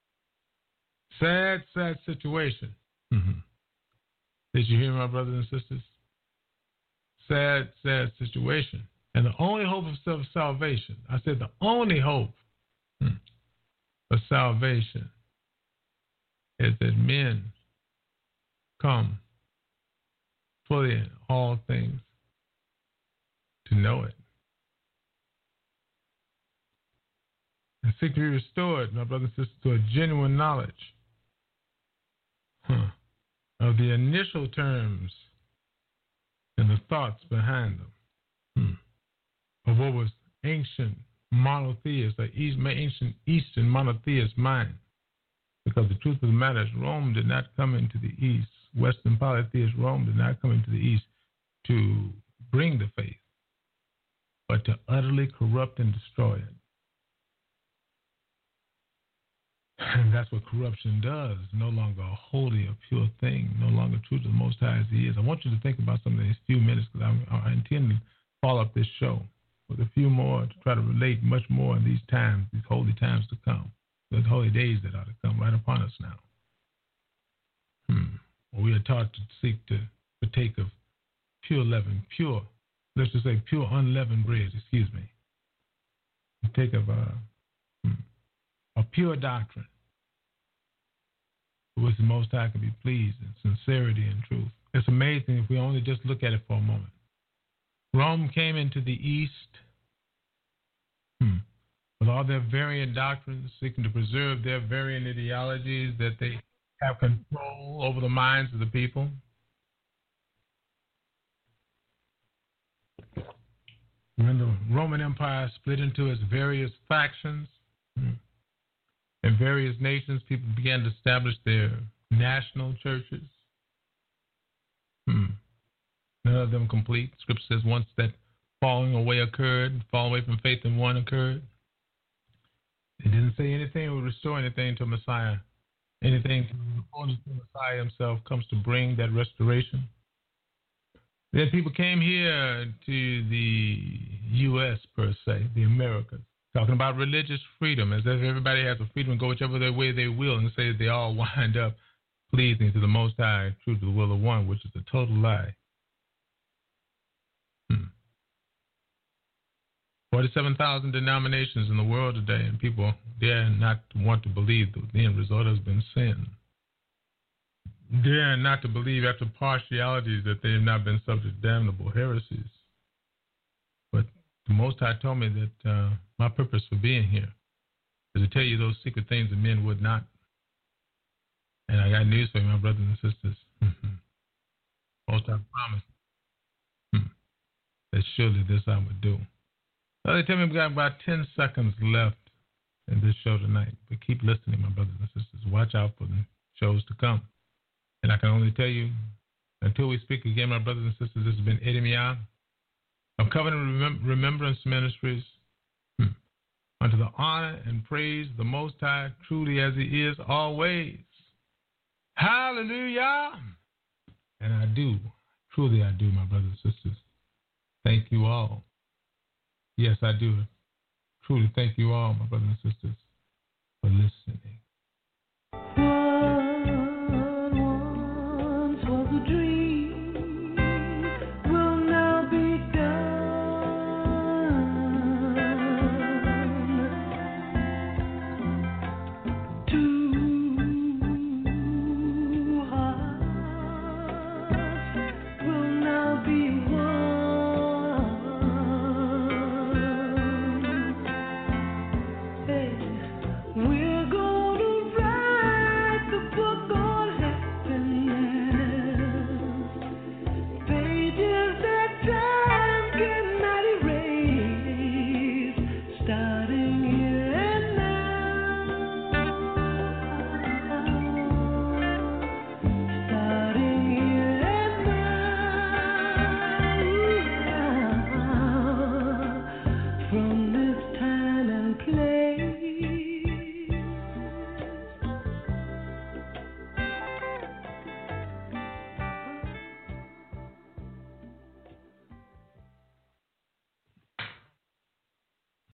Sad, sad situation. Mm-hmm. Did you hear, my brothers and sisters? Sad, sad situation. And the only hope of self-salvation, I said the only hope hmm, of salvation is that men come fully in all things to know it. And seek to be restored, my brothers and sisters, to a genuine knowledge huh, of the initial terms and the thoughts behind them, hmm, of what was ancient monotheist, or ancient Eastern monotheist mind. Because the truth of the matter is Rome did not come into the East, Western polytheist Rome did not come into the East to bring the faith, but to utterly corrupt and destroy it. And that's what corruption does. No longer a holy or pure thing, no longer true to the Most High as He is. I want you to think about some of these few minutes, because I, I intend to follow up this show with a few more to try to relate much more in these times, these holy times to come, those holy days that are to come right upon us now. Hmm. We are taught to seek to partake of pure leaven, pure, let's just say pure unleavened bread, excuse me. Partake of uh, hmm, a pure doctrine. with the Most High can be pleased in sincerity and truth. It's amazing if we only just look at it for a moment. Rome came into the East hmm, with all their variant doctrines, seeking to preserve their variant ideologies, that they have control over the minds of the people. When the Roman Empire split into its various factions, hmm, in various nations, people began to establish their national churches. Hmm. None of them complete. Scripture says once that falling away occurred, falling away from faith in one occurred. It didn't say anything would restore anything to Messiah. Anything according to Messiah himself comes to bring that restoration. Then people came here to the U S per se, the Americas, talking about religious freedom, as if everybody has the freedom to go whichever their way they will, and say that they all wind up pleasing to the Most High, true to the will of one, which is a total lie. Hmm. forty-seven thousand denominations in the world today, and people dare not want to believe that the end result has been sin. Dare not to believe after partialities that they have not been subject to damnable heresies. But the Most High told me that uh, my purpose for being here is to tell you those secret things that men would not. And I got news for you, my brothers and sisters. Most High promised hmm, that surely this I would do. Well, they tell me we've got about ten seconds left in this show tonight. But keep listening, my brothers and sisters. Watch out for the shows to come. And I can only tell you, until we speak again, my brothers and sisters, this has been Eddie Mia of Covenant Remem- Remembrance Ministries. Hmm. Unto the honor and praise the Most High, truly as He is always. Hallelujah! And I do, truly I do, my brothers and sisters. Thank you all. Yes, I do. Truly thank you all, my brothers and sisters, for listening.